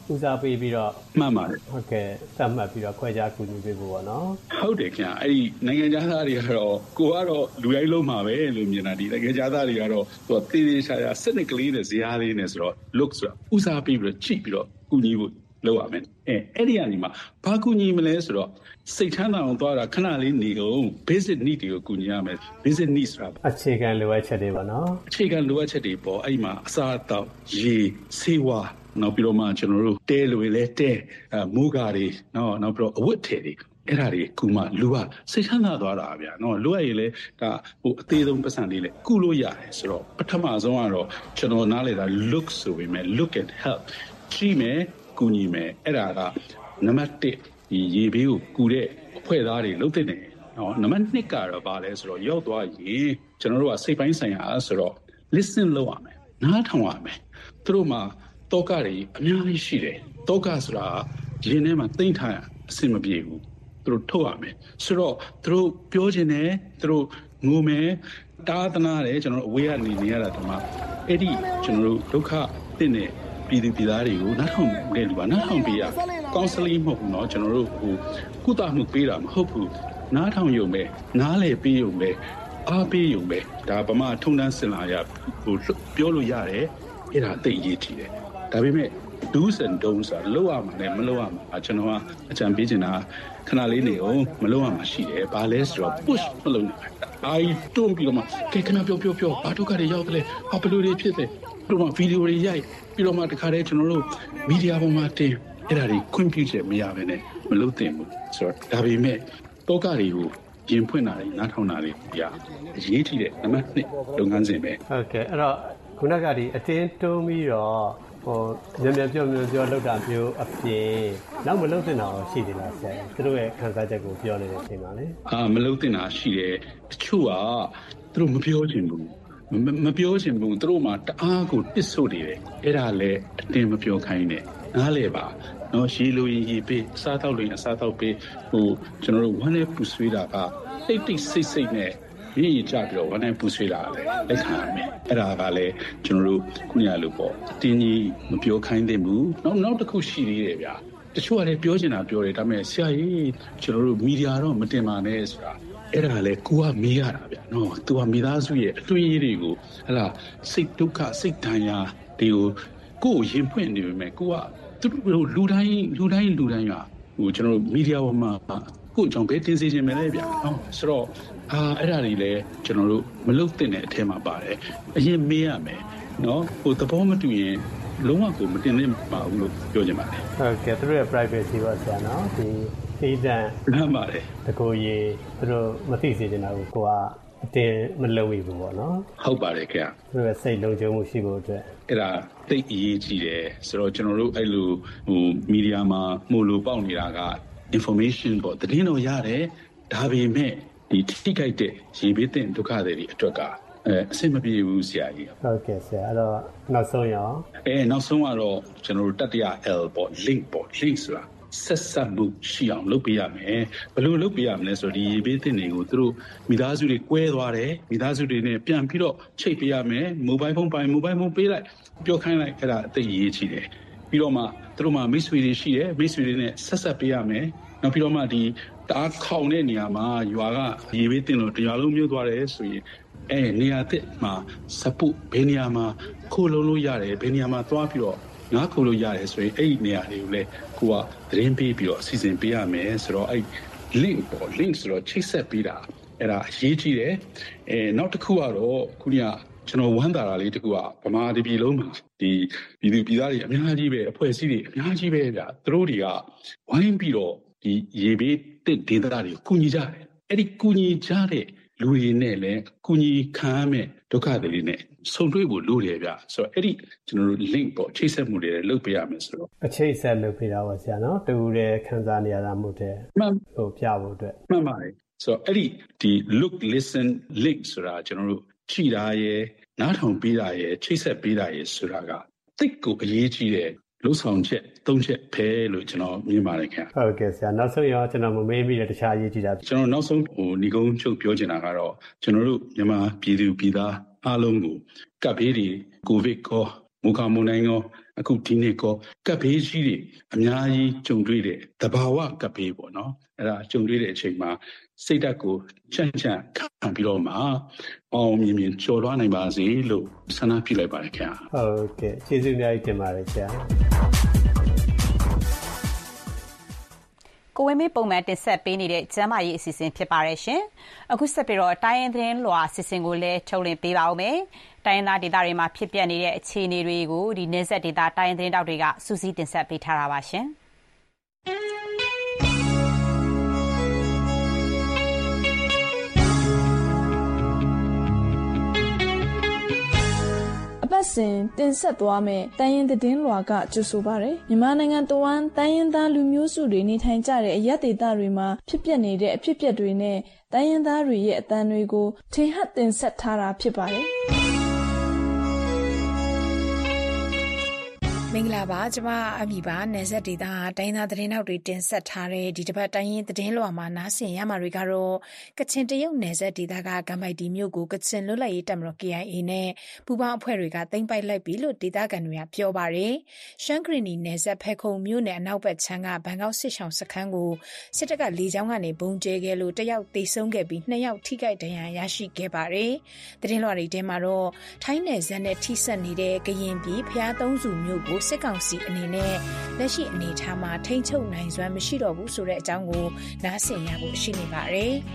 M: ဦးစားပေးပြီးတော့
T: မှန်ပါတယ်
M: ဟုတ်ကဲ့သတ်မှတ်ပြီးတော့ခွဲခြားကူညီပေးဖို့ပေါ့နော်
T: ဟုတ်တယ်ခင်ဗျအဲ့ဒီနိုင်ငံသားတွေကတော့ကိုကတော့လူရိုင်းလုံးမှာပဲလို့မြင်တာဒီနိုင်ငံသားတွေကတော့သူကတေးသေးချာချာစနစ်ကလေးနဲ့ဇာတ်လေးနဲ့ဆိုတော့ look ဆိုတာဦးစားပေးပြီးတော့ကြည့်ပြီးတော့ကူညီဖို့လုပ်ရမယ်အဲ့ဒီကနေမှဘာကူညီမလဲဆိုတော့စိတ်ချမ်းသာအောင်သွားတာခဏလေးနေအောင် basic need တွေကိုကူညီရမယ် basic needs ဆိုတာ
M: အခြေခံလိုအပ်ချက်တွေပေါ့နော်
T: အခြေခံလိုအပ်ချက်တွေပေါ့အဲ့ဒီမှာအစားအသောက်ရေဆေးဝါးနောက်ပြီးတော့မှကျွန်တော်တို့တဲလိုလဲတဲမိုးကာတွေနောက်ပြီးတော့အဝတ်ထည်တွေအဲ့ဒါတွေကူမှလူကစိတ်ချမ်းသာသွားတာဗျာနော်လူကရေလဲဒါဟိုအသေးဆုံးပတ်စံလေးလဲကုလို့ရတယ်ဆိုတော့ပထမဆုံးကတော့ကျွန်တော်နားလေတာ look ဆိုပေမဲ့ look and help ကြည့်မယ်ကူညီမယ်အဲ့ဒါကနံပါတ်1ဒီရေဘေးကိုကူတဲ့အဖွဲ့သားတွေလုပ်တဲ့နေနော်နံပါတ်2ကတော့ဘာလဲဆိုတော့ရောက်သွားရင်ကျွန်တော်တို့ကစိတ်ပိုင်းဆိုင်ရာဆိုတော့ listen လုပ်ရမယ်နားထောင်ရမယ်သူတို့မှာတောကတွေအများကြီးရှိတယ်တောကဆိုတာရင်ထဲမှာသိမ့်ထားအဆင်မပြေဘူးသူတို့ထုတ်ရမယ်ဆိုတော့သူတို့ပြောချင်တယ်သူတို့ငိုမယ်တားသနာတယ်ကျွန်တော်တို့အဝေးကနေရတာဒီမှာအဲ့ဒီကျွန်တော်တို့ဒုက္ခသိတဲ့ပြည်သူပြည်သားတွေကိုနားထောင်တဲ့လူကနားထောင်ပေးရကောင်ဆယ်လင်းမဟုတ်ဘူးเนาะကျွန်တော်တို့ဟိုကုသမှုပေးတာမဟုတ်ဘူးနားထောင်ရုံပဲနားလေပေးရုံပဲအားပေးရုံပဲဒါဗမာထုံတန်းစင်လာရဟိုပြောလို့ရတယ်အဲ့ဒါသိရေးကြည့်တယ်ဒါပေမဲ့ do's and don'ts ဆိုတာလောက်ရမှာနဲ့မလောက်ရမှာကျွန်တော်ကအကြံပေးချင်တာခဏလေးနေအောင်မလောက်ရမှာရှိတယ်ဘာလဲဆိုတော့ push မလုပ်နဲ့အိုင်တွန်းပြီးတော့မှကဲခဏပြောဘာဒုက္ခတွေရောက်တယ်ဟာဘယ်လိုတွေဖြစ်တယ်ပြီးတော့မှဗီဒီယိုတွေရိုက်ပြီးတော့မှတခါတည်းကျွန်တော်တို့မီဒီယာပေါ်မှာတင်အဲ့ဒါတွေခွင့်ပြုချက်မရဘဲနဲ့မလုပ်သင့်ဘူးဆိုတော့ဒါပေမဲ့တောကတွေကိုရင်ဖွင့်တာတွေနားထောင်တာတွေပြအရေးကြီးတဲ့နံပါတ်1လုပ်ငန်းစဉ်ပဲ
M: ဟုတ်ကဲ့အဲ့တော့ခုနကဒီအတင်းတွန်းပြီးတော့ဟိုမြန်ပြောလောက်တာမျိုးအပြင်နောက်မလုပ်သင့်တာရှိသေးလားဆရာသူတို့ရဲ့ခံစားချက်ကိုပြောနေတဲ့အချိန်မှာလေ
T: မလုပ်သင့်တာရှိတယ်တချို့ကသူတို့မပြောချင်ဘူးမပြောချင်ဘူးသူတို့မှတအားကိုတစ်ဆို့နေတယ်အဲ့ဒါလည်းအတင်းမပြောခိုင်းနဲ့နားလေပါနော်ရေလိုရင်ရေပေးစားတော့လို့ရင်စားတော့ပေးဟိုကျွန်တော်တို့ဝမ်းနဲ့ပူဆွေးတာကတိတ်စိတ်နဲ့ရည်ကြပြီးတော့ဝမ်းနဲ့ပူဆွေးတာလည်းလက်ခံရမယ်အဲ့ဒါကလည်းကျွန်တော်တို့ခုနကလိုပေါ့အတင်းကြီးမပြောခိုင်းသင့်ဘူးနောက်တစ်ခုရှိသေးတယ်ဗျာတချို့ကလည်းပြောချင်တာပြောတယ်ဒါပေမဲ့ဆရာကြီးကျွန်တော်တို့မီဒီယာတော့မတင်ပါနဲ့ဆိုတာအဲ့ဒါလည်းကိုကမေးရတာဗျာနော်သူကမိသားစုရဲ့အတွေ့အကြုံတွေကိုဟလာစိတ်ဒုက္ခစိတ်ဒဏ်ရာတွေကိုကိုယ်ရင်ဖွင့်နေပေမဲ့ကိုကသူတို့လူတိုင်းကဟိုကျွန်တော်တို့မီဒီယာပေါ်မှာကိုကြောင့်ပဲတင်စေခြင်းပဲလေဗျာနော်ဆိုတော့အဲ့ဒါတွေလည်းကျွန်တော်တို့မလုပ်သင့်တဲ့အထက်မှာပါတယ်အရင်မေးရမယ်နော်ဟိုသဘောမတူရင်လုံးဝကိုမတင်သင့်ပါဘူးလို့ပြောချင်ပါတယ်
M: ဟုတ်ကဲ့သူတို့ရဲ့ privacy ပါဆရာနော်ဒီစီးတန်
T: မှန်ပါတယ်
M: တကူကြီးသူတို့မသိစေချင်တာကိုကိုကအတင်းမလုပ်မိဘူးပေါ့နော်
T: ဟုတ်ပါတယ်ခင်ဗျာ
M: သူတို့ရဲ့စိတ်လုံးကျုံမှုရှိဖို့အတွက်
T: အဲ့ဒါသိအရေးကြီးတယ်ဆိုတော့ကျွန်တော်တို့အဲ့လိုဟိုမီဒီယာမှာမှုလို့ပေါက်နေတာက information ပေါ့သတင်းတော့ရတယ်ဒါပေမဲ့ဒီထိခိုက်တဲ့ရေဘေးတဲ့ဒုက္ခတွေအတွက်ကအဆင်မပြေဘူးဆရာကြီး
M: ဟုတ်ကဲ့ဆရာအဲ့တော့နောက်ဆုံးရော
T: နောက်ဆုံးကတော့ကျွန်တော်တို့တတိယ L ပေါ့ link ဆိုတာဆက်ဆက်မှုရှိအောင်လုပ်ပေးရမယ်ဘယ်လိုလုပ်ပေးရမလဲဆိုတော့ဒီရေဘေးတဲ့တွေကိုသူတို့မိသားစုတွေကွဲသွားတယ်မိသားစုတွေနဲ့ပြန်ပြီးတော့ချိတ်ပေးရမယ်မိုဘိုင်းဖုန်းပေးလိုက်ပြောခိုင်းလိုက်အဲ့ဒါအသိရေးချီတယ်ပြီးတော့မှသူတို့မှမိတ်ဆွေတွေရှိတယ်မိတ်ဆွေတွေနဲ့ဆက်ပေးရမယ်နောက်ပြီးတော့မှဒီတအားခေါင်တဲ့နေရာမှာရွာကရေဘေးတင်လို့တရားလုံးမြို့သွားတယ်ဆိုရင်နေရာတစ်မှာစပုဘယ်နေရာမှာခိုးလုံးလို့ရတယ်ဘယ်နေရာမှာသွားပြီးတော့ငါခိုးလို့ရတယ်ဆိုရင်အဲ့ဒီနေရာတွေကိုလည်းကိုကသတင်းပေးပြီးတော့အစီအစဉ်ပေးရမယ်ဆိုတော့အဲ့ link ဆိုတော့ချိတ်ဆက်ပေးတာအဲ့ဒါအရေးကြီးတယ်နောက်တစ်ခုကတော့ခုနကကျွန်တော်ဝမ်းသာတာလေးတခုကဗမာပြည်လုံးမှာဒီပြည်သူပြည်သားတွေအများကြီးပဲအဖွဲ့အစည်းတွေအများကြီးပဲဗျာသူတို့တွေကဝိုင်းပြီးတော့ဒီရေဘေးတဲ့ဒေသတွေကိုကူညီကြတယ်အဲ့ဒီကူညီကြတဲ့လူတွေနဲ့လည်းကူညီခံရမဲ့ဒုက္ခတွေနဲ့ဆုံတွေ့ဖို့လိုတယ်ဗျဆိုတော့အဲ့ဒီကျွန်တော်တို့ link ပေါ့ချိတ်ဆက်မှုတွေလည်းလုပ်ပေးရမယ်ဆိုတော့
M: အချိတ်ဆက်လုပ်ပေးတာပါဆရာနော်တူတဲ့ခံစားနေရတာမှုတဲ့ဟိုပြဖို့အတွက်
T: မှန်ပါတယ်ဆိုတော့အဲ့ဒီ look listen link ဆိုတာကျွန်တော်တို့ကြည်တာရယ်နားထောင်ပေးတာရယ်ချိတ်ဆက်ပေးတာရယ်ဆိုတာကတိတ်ကိုအရေးကြီးတယ်လို့ဆောင်ချက်၃ချက်ပဲလို့ကျွန်တော်မြင်ပါတယ်ခင်ဗျ
M: ဟုတ်ကဲ့ဆရာနောက်ဆုံးရောကျွန်တော်မမေးမိတဲ့တခြားအရေးကြီးတာ
T: ကျွန်တော်နောက်ဆုံးညီကုန်းချုပ်ပြောချင်တာကတော့ကျွန်တော်တို့မြန်မာပြည်သူပြည်သားအားလုံးကိုကပ်ဘေးတွေကိုဗစ်ကောမူခါမူနိုင်ကောအခုဒီနေ့ကောကပ်ဘေးကြီးတွေအများကြီးကြုံတွေ့တဲ့သဘာဝကပ်ဘေးပေါ့နော်အဲ့ဒါကြုံတွေ့တဲ့အချိန်မှာစိတ်ဓာတ်ကိုချမ်းချမ်းခံပြီးတော့မှအောင်မြင်မြင်ကျော်လွှားနိုင်ပါစေလို့ဆန္ဒပြုလိုက်ပါတယ်ခင်ဗျာ
M: ဟုတ်ကဲ့ကျေးဇူးအများကြီးတင်ပါတယ်ဆရာ
B: ကိုဝင်းမေပုံမှန်တင်ဆက်ပေးနေတဲ့ကျမ်းမာရေးအစီအစဉ်ဖြစ်ပါတယ်ရှင်။အခုဆက်ပြီးတော့တိုင်းရင်းသတင်းလွှာအစီအစဉ်ကိုလည်းထုတ်လွှင့်ပေးပါဦးမယ်။တိုင်းရင်းသားဒေသတွေမှာဖြစ်ပျက်နေတဲ့အခြေအနေတွေကိုဒီနယ်စပ်ဒေသတိုင်းရင်းသတင်းတောက်တွေကစူးစီးတင်ဆက်ပေးထားတာပါရှင်။
U: အပတ်စဉ်တင်ဆက်သွားမယ်တိုင်းရင်းသတင်းလွှာကကြိုဆိုပါရယ်မြန်မာနိုင်ငံတဝန်းတိုင်းရင်းသားလူမျိုးစုတွေနေထိုင်ကြတဲ့အရပ်ဒေသတွေမှာဖြစ်ပျက်နေတဲ့အဖြစ်အပျက်တွေနဲ့တိုင်းရင်းသားတွေရဲ့အသံတွေကိုထင်ဟပ်တင်ဆက်ထားတာဖြစ်ပါတယ်
V: မင်္ဂလာပါကျမအမိပါနယ်ဆက်ဒေသတိုင်းသားသတင်းနောက်တွေတင်ဆက်ထားတဲ့ဒီတစ်ပတ်တိုင်းရင်းသတင်းလွှာမှာနားဆင်ရမှာတွေကတော့ကချင်တရုတ်နယ်ဆက်ဒေသကကမ်ပိုက်တီမြို့ကိုကချင်လွတ်လပ်ရေးတပ်မတော် KIA နဲ့ပူးပေါင်းအဖွဲ့တွေကသိမ်းပိုက်လိုက်ပြီလို့ဒေသခံတွေကပြောပါတယ်ရှမ်းကရီနီနယ်ဆက်ဖဲခုံမြို့နယ်အနောက်ဘက်ခြမ်းကဘန်ကောက်စစ်ဆောင်စခန်းကိုစစ်တပ်ကလေကြောင်းကနေဘုံကျဲခဲ့လို့တယောက်သေဆုံးခဲ့ပြီး2ယောက်ထိခိုက်ဒဏ်ရာရရှိခဲ့ပါတယ်သတင်းလွှာတွေထဲမှာတော့ထိုင်းနယ်ဆက်နဲ့ထိစပ်နေတဲ့ကရင်ပြည်ဖျားသုံးစုမြို့ကိုစစ်ကောင်စီအနေနဲ့လက်ရှိအနေအထားမှာထိန်းချုပ်နိုင်စွမ်းမရှိတော့ဘူးဆိုတဲ့အကြောင်းကိုနားဆင်ရဖို့ရှိနေပါတယ်။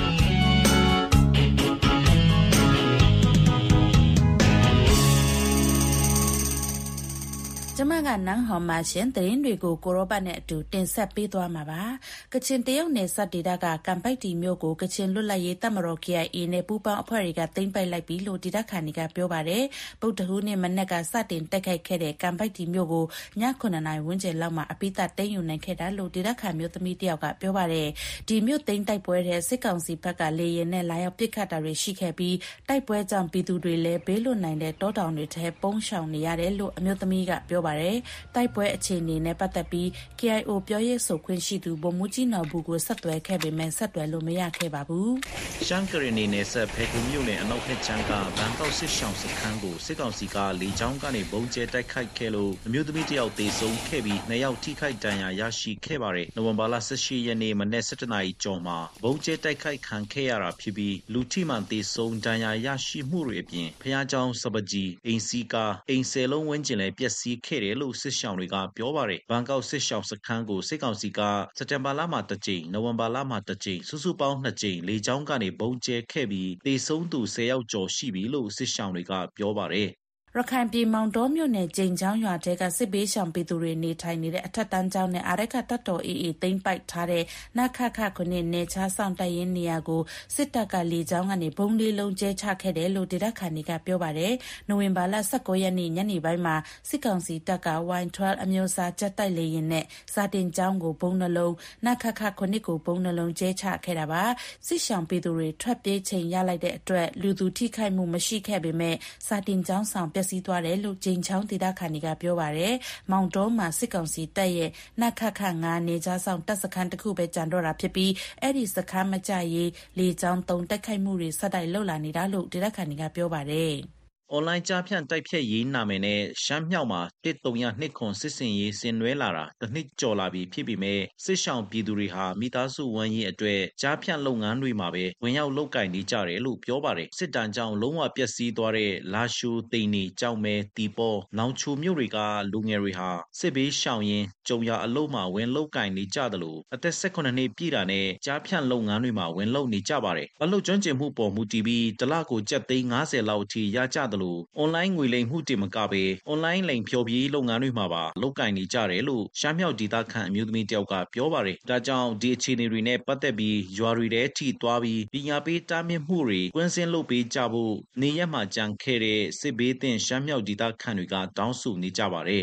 V: ကျမကနန်းဟော်မှာရှင်သတင်းတွေကိုကိုရောပတ်နဲ့အတူတင်ဆက်ပေးသွားမှာပါကချင်တရုတ်နယ်စပ်ဒေသကကမ်ပိုက်တီမြို့ကိုကချင်လွတ်လပ်ရေးတပ်မတော် KIA နဲ့ပူးပေါင်းအဖွဲ့တွေကသိမ်းပိုက်လိုက်ပြီလို့ဒေသခံတွေကပြောပါတယ်ဗုဒ္ဓဟူးနေ့မနက်ကစတင်တက်ခိုက်ခဲ့တဲ့ကမ်ပိုက်တီမြို့ကိုည9:00 နာရီဝန်းကျင်လောက်မှာအပိသတ်သိမ်းယူနိုင်ခဲ့တာလို့ဒေသခံမျိုးသမီးတယောက်ကပြောပါတယ်ဒီမြို့သိမ်းတိုက်ပွဲတဲ့စစ်ကောင်စီဘက်ကလေရင်နဲ့လာရောက်ပစ်ခတ်တာတွေရှိခဲ့ပြီးတိုက်ပွဲကြောင့်ပြည်သူတွေလည်းဘေးလွတ်နိုင်တဲ့တောတောင်တွေထဲပုန်းရှောင်နေရတယ်လို့အမျိုးသမီးကပြောတိုက်ပွဲအခြေအနေနဲ့ပတ်သက်ပြီး KIO ပြောရေးဆိုခွင့်ရှိသူဗိုလ်မှူးကြီးနော်ဘူးကိုဆက်သွယ်ခဲ့ပေမဲ့ဆက်သွယ်လို့မရခဲ့ပါဘူး
W: ။ရှမ်းကရီနီနယ်ဆက်ဖဲခုမြို့နယ်အနောက်ဘက်ခြမ်းကဘန်ကောက်စစ်ဆောင်စခန်းကိုစစ်ကောင်စီကလေကြောင်းကနေဘုံကျဲတိုက်ခိုက်ခဲ့လို့အမျိုးသမီးတယောက်သေဆုံးခဲ့ပြီး2ယောက်ထိခိုက်ဒဏ်ရာရရှိခဲ့ပါတယ်။နိုဝင်ဘာလ18ရက်နေ့မနက်7:00 နာရီကျော်မှာဘုံကျဲတိုက်ခိုက်ခံခဲ့ရတာဖြစ်ပြီးလူထိမှန်သေဆုံးဒဏ်ရာရရှိမှုတွေအပြင်ဖျားကြောင်စပကြီးအိမ်စီကာအိမ်ဆယ်လုံးဝန်းကျင်လည်းပျက်စီးခဲ့တယ်လို့စစ်ရှောင်းတွေကပြောပါတယ်ဘန်ကောက်စစ်ရှောင်းစခန်းကိုစစ်ကောင်စီကစက်တင်ဘာလမှာတစ်ကြိမ်နိုဝင်ဘာလမှာတစ်ကြိမ်စုစုပေါင်း2ကြိမ်လေကြောင်းကနေဘုံကျဲခဲ့ပြီးသေဆုံးသူ10ယောက်ကျော်ရှိပြီလို့စစ်ရှောင်းတွေကပြောပါတယ်
V: ရခိုင်ပြည်မောင်တောမြို့နယ်ကျိန်ချောင်းရွာတဲကစစ်ဘေးရှောင်ပြည်သူတွေနေထိုင်နေတဲ့အထက်တန်းကျောင်းနဲ့အာရခတပ်တော် AA သိမ်းပိုက်ထားတဲ့နခခခုနှစ်နေချားဆောင်တိုက်ရင်နေရာကိုစစ်တပ်ကလေကြောင်းကနေဘုံလေးလုံးကျဲချခဲ့တယ်လို့ဒေသခံတွေကပြောပါတယ်။နိုဝင်ဘာလ19ရက်နေ့ညနေပိုင်းမှာစစ်ကောင်စီတပ်က Y12 အမျိုးအစားဂျက်တိုက်လေယာဉ်နဲ့စာတင်ကျောင်းကိုဘုံနှလုံးနခခခုနှစ်ကိုဘုံနှလုံးကျဲချခဲ့တာပါ။စစ်ရှောင်ပြည်သူတွေထွက်ပြေးချိန်ရလိုက်တဲ့အတွက်လူသူထိခိုက်မှုမရှိခဲ့ပေမဲ့စာတင်ကျောင်းဆောင်ပျက်စီးသွားတယ်လို့ကျင်းချောင်းဒေသခံတွေကပြောပါတယ်။မောင်တောမှာစစ်ကောင်စီတပ်ရဲ့နခခ9နေကြားဆောင်တပ်စခန်းတစ်ခုပဲကျန်တော့တာဖြစ်ပြီးအဲ့ဒီစခန်းမကြရေးလေကြောင်း3တိုက်ခိုက်မှုတွေဆက်တိုက်လှုပ်လာနေတာလို့ဒေသခံတွေကပြောပါတယ်။
W: အွန်လိုင်းကြားဖြန့်တိုက်ဖြတ်ရေးနာမည်နဲ့ရှမ်းမြောက်မှာ1302ခွန်စစ်စင်ရေးဆင်နွှဲလာတာတစ်နှစ်ကျော်လာပြီဖြစ်ပေမဲ့စစ်ရှောင်ပြည်သူတွေဟာမိသားစုဝမ်းရေးအတွက်ကြားဖြန့်လုပ်ငန်းတွေမှာပဲဝင်ရောက်လုပ်ကင်နေကြတယ်လို့ပြောပါတယ်စစ်တမ်းကြောင့်လုံးဝပျက်စီးသွားတဲ့လာရှိုးတိန်နေကြောက်မဲတီပေါ်နောင်ချိုမြို့တွေကလူငယ်တွေဟာစစ်ဘေးရှောင်ရင်ကြုံရအလုံးမှာဝင်လုပ်ကင်နေကြတယ်လို့အသက်18နှစ်ပြည့်တာနဲ့ကြားဖြန့်လုပ်ငန်းတွေမှာဝင်လုပ်နေကြပါတယ်အလုပ်ကျွမ်းကျင်မှုပေါ်မူတည်ပြီးတစ်လကိုကျပ်သိန်း50လောက်အထိရကြတယ်လို့အွန်လိုင်းငွေလိမ်မှုတင်မကပဲအွန်လိုင်းလိမ်ဖြောပြေးလုပ်ငန်းတွေမှာပါလုပ်ကင်နေကြတယ်လို့ရှမ်းမြောက်ဒေသခံအမျိုးသမီးတယောက်ကပြောပါတယ်ဒါကြောင့်ဒီအခြေအနေတွေနဲ့ပတ်သက်ပြီးရွာတွေထဲထိသွားပြီးပညာပေးတားမြစ်မှုတွေကွင်းစင်းလုပ်ပေးကြဖို့နေရက်မှာကြံခဲ့တဲ့စစ်ဘေးသင့်ရှမ်းမြောက်ဒေသခံတွေကတောင်းဆိုနေကြပါတယ်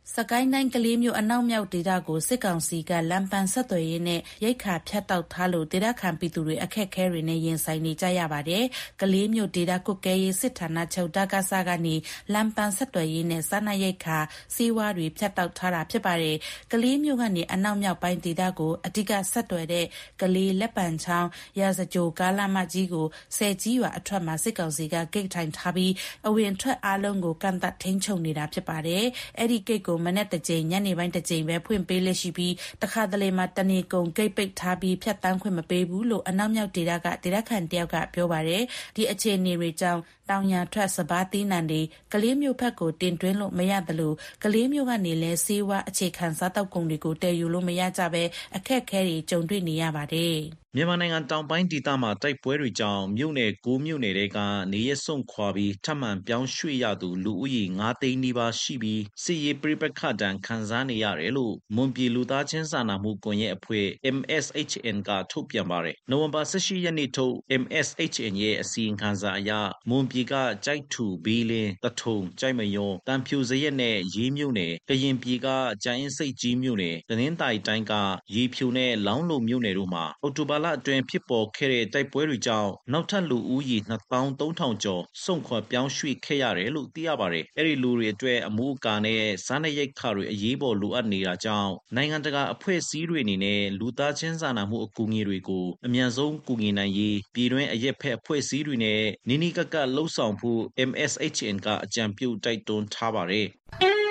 V: စကိုင်းတိုင်းကလေးမြို့အနောက်မြောက်ဒေသကိုစစ်ကောင်စီကလမ်းပန်းဆက်သွယ်ရေးနဲ့ရိတ်ခါဖြတ်တောက်ထားလို့ဒေသခံပြည်သူတွေအခက်အခဲတွေနဲ့ရင်ဆိုင်နေကြရပါတယ်။ကလေးမြို့ဒေသကွက်ကဲရေးစစ်ဌာနချုပ်တက္ကသကနေလမ်းပန်းဆက်သွယ်ရေးနဲ့စားနပ်ရိက္ခာစီးဝါးတွေဖြတ်တောက်ထားတာဖြစ်ပါတယ်။ကလေးမြို့ကနေအနောက်မြောက်ပိုင်းဒေသကိုအဓိကဆက်သွယ်တဲ့ကလေးလက်ပံချောင်းရာဇကြိုကားလမ်းမကြီးကိုဆယ်ကြီးရွာအထွက်မှာစစ်ကောင်စီကဂိတ်ထိုင်ထားပြီးအဝင်ထွက်အားလုံးကိုကန့်သတ်ထိန်းချုပ်နေတာဖြစ်ပါတယ်။အဲ့ဒီဂိတ်ကိုမနေ့တစ်ကြိမ်ညနေပိုင်းတစ်ကြိမ်ပဲဖွင့်ပေးလက်ရှိပြီးတခါတလေမှာတနေကုန်ဂိတ်ပိတ်ထားပြီးဖြတ်တန်းခွင့်မပေးဘူးလို့အနောက်မြောက်ဒေသကဒေသခံတယောက်ကပြောပါတယ်ဒီအခြေအနေတွေကြောင့်တောင်ယာထွက်စပါးသီးနှံတွေကလေးမျိုးဖက်ကိုတင်သွင်းလို့မရသလိုကလေးမျိုးကနေလဲဆေးဝါးအခြေခံစားတောက်ကုန်တွေကိုတည်ယူလို့မရကြပဲအခက်အခဲတွေကြုံတွေ့နေရပါတယ်
W: မြန်မာနိုင်ငံတောင်ပိုင်းဒေသမှာတိုက်ပွဲတွေကြောင့်မြို့နယ်9မြို့နယ်တွေကနေရစွန့်ခွာပြီးထပ်မံပြောင်းရွှေ့ရသူလူဦးရေ9သိန်းနီးပါးရှိပြီးစစ်ရေးပြိပခတ်တံခံစားနေရတယ်လို့မွန်ပြည်လူသားချင်းစာနာမှုကွန်ရက်အဖွဲ့ MSHN ကထုတ်ပြန်ပါတယ်။နိုဝင်ဘာ18ရက်နေ့ထုတ် MSHN ရဲ့အစီရင်ခံစာအရမွန်ပြည်ကကြိုက်ထူဘီလင်းတထုံကြိုက်မယွန်တန်ဖြူစရက်နဲ့ရေးမြို့နယ်ကရင်ပြည်ကကြိုင်းစိတ်ကြီးမြို့နယ်တနင်္သာရီတိုင်းကရေဖြူနဲ့လောင်းလုံမြို့နယ်တို့မှာအော်တိုဘာလအတွင်းဖြစ်ပေါ်ခဲ့တဲ့တိုက်ပွဲတွေကြောင့်နောက်ထပ်လူဦးရေ23,000ကျော်စွန့်ခွာပြောင်းရွှေ့ခဲ့ရတယ်လို့သိရပါတယ်။အဲ့ဒီလူတွေအတွက်အမှုအကာနဲ့စားနပ်ရိက္ခာတွေအရေးပေါ်လိုအပ်နေတာကြောင့်နိုင်ငံတကာအဖွဲ့အစည်းတွေအနေနဲ့လူသားချင်းစာနာမှုအကူအညီတွေကိုအမြန်ဆုံးကူညီနိုင်ရေးပြည်တွင်းအရက်ဖက်အဖွဲ့အစည်းတွေနဲ့နီးနီးကပ်ကပ်လှုပ်ဆောင်ဖို့ MSHN ကအကြံပြုတိုက်တွန်းထားပါတယ်။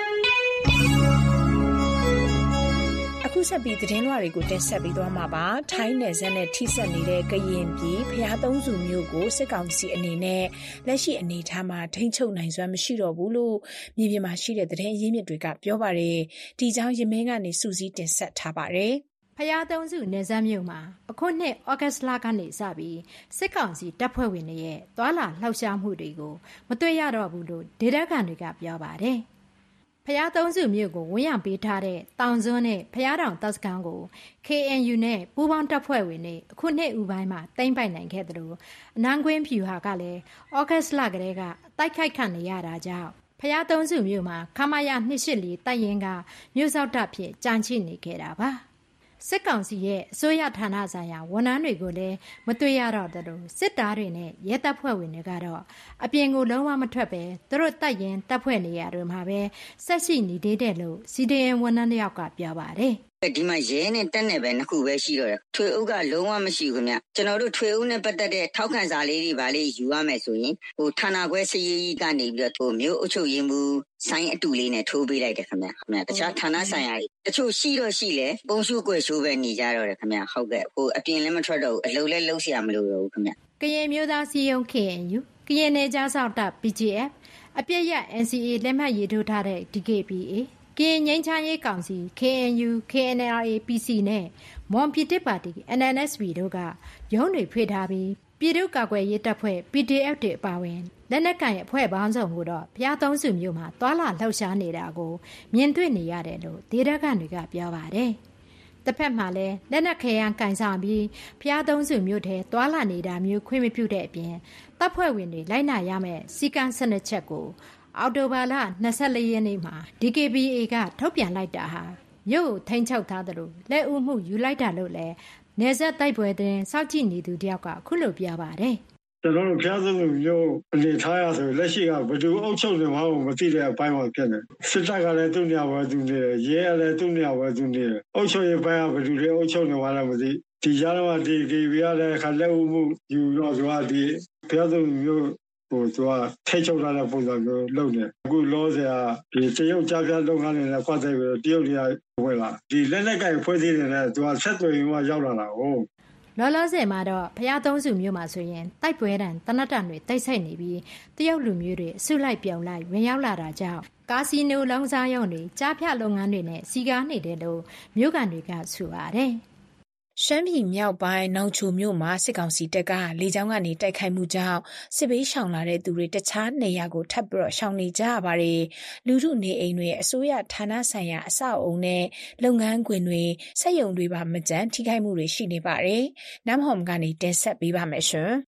A: အခုဆက်ပြီးသတင်းလွှာတွေကိုတင်ဆက်ပေးသွားမှာပါထိုင်းနယ်စပ်နဲ့ထိစပ်နေတဲ့ကရင်ပြည်ဖျားသုံးစုမြို့ကိုစစ်ကောင်စီအနေနဲ့လက်ရှိအနေအထားမှာထိန်းချုပ်နိုင်စွမ်းမရှိတော့ဘူးလို့မြေပြင်မှာရှိတဲ့သတင်းရင်းမြစ်တွေကပြောပါတယ်ဒီကြောင့်ရမင်းကနေစူးစီးတင်ဆက်ထားပါတယ်
D: ဖျားသုံးစုနယ်စပ်မြို့မှာအခုနှစ်ဩဂတ်စ်လကနေစပြီးစစ်ကောင်စီတပ်ဖွဲ့ဝင်တွေရဲ့သွာလာလှောက်ရှားမှုတွေကိုမတွေ့ရတော့ဘူးလို့ဒေသခံတွေကပြောပါတယ်ဖျားသုံးစုမြို့ကိုဝန်ရံပေးထားတဲ့တောင်စွန်းနဲ့ဖျားတောင်တပ်စခန်းကို KNU နဲ့ပူးပေါင်းတပ်ဖွဲ့ဝင်တွေအခုနှစ်ဦးပိုင်းမှာသိမ်းပိုက်နိုင်ခဲ့တယ်လို့အနန်းကွင်းဖြူဟာကလည်းဩဂတ်စ်လကတည်းကတိုက်ခိုက်ခံနေရတာကြောင့်ဖျားသုံးစုမြို့မှာခမာယာ284တိုက်ရင်ကမြို့စောက်တပ်ဖြစ်ကြံချိနေခဲ့တာပါစစ်ကောင်စီရဲ့အစိုးရဌာနဆိုင်ရာဝန်ထမ်းတွေကိုလည်းမတွေ့ရတော့တယ်လို့စစ်သားတွေနဲ့ရဲတပ်ဖွဲ့ဝင်တွေကတော့အပြင်ကိုလုံးဝမထွက်ပဲသူတို့တိုက်ရင်တပ်ဖွဲ့နေရတွေမှာပဲဆက်ရှိနေသေးတယ်လို့ CDN ဝန်ထမ်းတယောက်ကပြောပါတယ်
F: ဒီမှာရဲနဲ့တက်နဲ့ပဲနှစ်ခုပဲရှိတော့တယ်ထွေအုပ်ကလုံးဝမရှိဘူးခင်ဗျကျွန်တော်တို့ထွေအုပ်နဲ့ပတ်သက်တဲ့ထောက်ခံစာလေးတွေဗာလေးယူရမယ်ဆိုရင်ဌာနခွဲစရေးကြီးကနေပြီးတော့မြို့အုပ်ချုပ်ရေးမှူးဆိုင်အတူလေးနဲ့ထိုးပေးလိုက်တယ်ခင်ဗျတခြားဌာနဆိုင်ရာတွေတချို့ရှိတော့ရှိလေပုံရှုကွယ်ရှိုးပဲနေကြတော့တယ်ခင်ဗျဟုတ်ကဲ့အပြင်လည်းမထွက်တော့ဘူးအလုပ်လည်းလုပ်เสียမလို့တော့ဘူးခင်ဗျ
D: ကရင်မျိုးသားစီယုံ KNU ကရင်နယ်ကြားစောက်တပ် PGF အပြည့်ရ NCA လက်မှတ်ရေးထိုးထားတဲ့ DKBAကရင်ငိမ်းချမ်းရေးကောင်စီ KNU KNLA PC နဲ့မွန်ပြည်တစ်ပါတီ NNSP တို့ကရုံးတွေဖွင့်ထားပြီးပြည်သူ့ကာကွယ်ရေးတပ်ဖွဲ့ PDF တွေအပါအဝင်လက်နက်ကိုင်အဖွဲ့ပေါင်းစုံကိုတော့ဖျားသုံးစုမျိုးမှာသွာလာလှောက်ရှားနေတာကိုမြင်တွေ့နေရတယ်လို့ဒေသခံတွေကပြောပါတယ်။တစ်ဖက်မှာလည်းလက်နက်ခဲယမ်းကင်ဆောင်ပြီးဖျားသုံးစုမျိုးထဲသွာလာနေတာမျိုးခွင့်မပြုတဲ့အပြင်တပ်ဖွဲ့ဝင်တွေလိုက်နာရမယ့်စီကံစနစ်ချက်ကိုအော်တိုဘာလ24ရက်နေ့မှာ DKBA ကထုတ်ပြန်လိုက်တာဟာမြို့ကိုထိန်းချုပ်ထားတယ်လို့လက်ဦးမှုယူလိုက်တာလို့လည်းနယ်စပ်တိုက်ပွဲတဲ့စောက်ကြည့်နေသူတယောက်ကခုလိုပြောပါတယ်
X: ကျွန်တော်တို့ဖျားစုံမျိုးအနေထားရဆိုလက်ရှိကဘယ်သူအုပ်ချုပ်နေမှမသိတဲ့အပိုင်းမှာဖြစ်နေစစ်တပ်ကလည်းသူ့နေရာဝယ်သူနေရဲကလည်းသူ့နေရာဝယ်သူနေအုပ်ချုပ်ရေးပိုင်းကဘယ်သူတွေအုပ်ချုပ်နေမှလည်းမသိဒီကြားထဲမှာဒီ KB ကလည်းခလက်ဦးမှုယူတော့ဆိုတာဒီဖျားစုံမျိုးသူကထိတ်ချုပ်လာတဲ့ပုံစံမျိုးလုပ်နေအခုလောဆရာဒီတရုတ်ကြားပြလုပ်ငန်းတွေနဲ့ပတ်သက်ပြီးတရုတ်တွေကဝင်လာဒီလက်နက်ကိုင်ဖွဲ့စည်းနေတဲ့သူကဆက်သွယ်ရေးကရောက်လာတာဟုတ်
D: လောလောဆယ်မှာတော့ဖျားသုံးစုမျိုးမှာဆိုရင်တိုက်ပွဲတန်တနတ်တန်တွေတိတ်ဆိတ်နေပြီးတရုတ်လူမျိုးတွေအစုလိုက်ပြောင်းလိုက်ဝင်ရောက်လာတာကြောင့်ကာစီနိုလောင်းစားရုံတွေကြားဖြတ်လုပ်ငန်းတွေနဲ့စီကားနေတယ်လို့မြို့ကန်တွေကဆိုပါတယ်
A: ရှမ်းပြည်မြောက်ပိုင်းနောင်ချိုမြို့မှာစစ်ကောင်စီတပ်ကလေကြောင်းကနေတိုက်ခိုက်မှုကြောင့်စစ်ဘေးရှောင်လာတဲ့သူတွေတခြားနေရာကိုထပ်ပြီးရှောင်နေကြရပါတယ်။လူထုနေအိမ်တွေအစိုးရဌာနဆိုင်ရာအဆောက်အုံနဲ့လုပ်ငန်းခွင်တွေစက်ရုံတွေပါမကျန်ထိခိုက်မှုတွေရှိနေပါတယ်။နမ်ဟ ோம் ကနေတင်ဆက်ပေးပါမယ်ရှင်။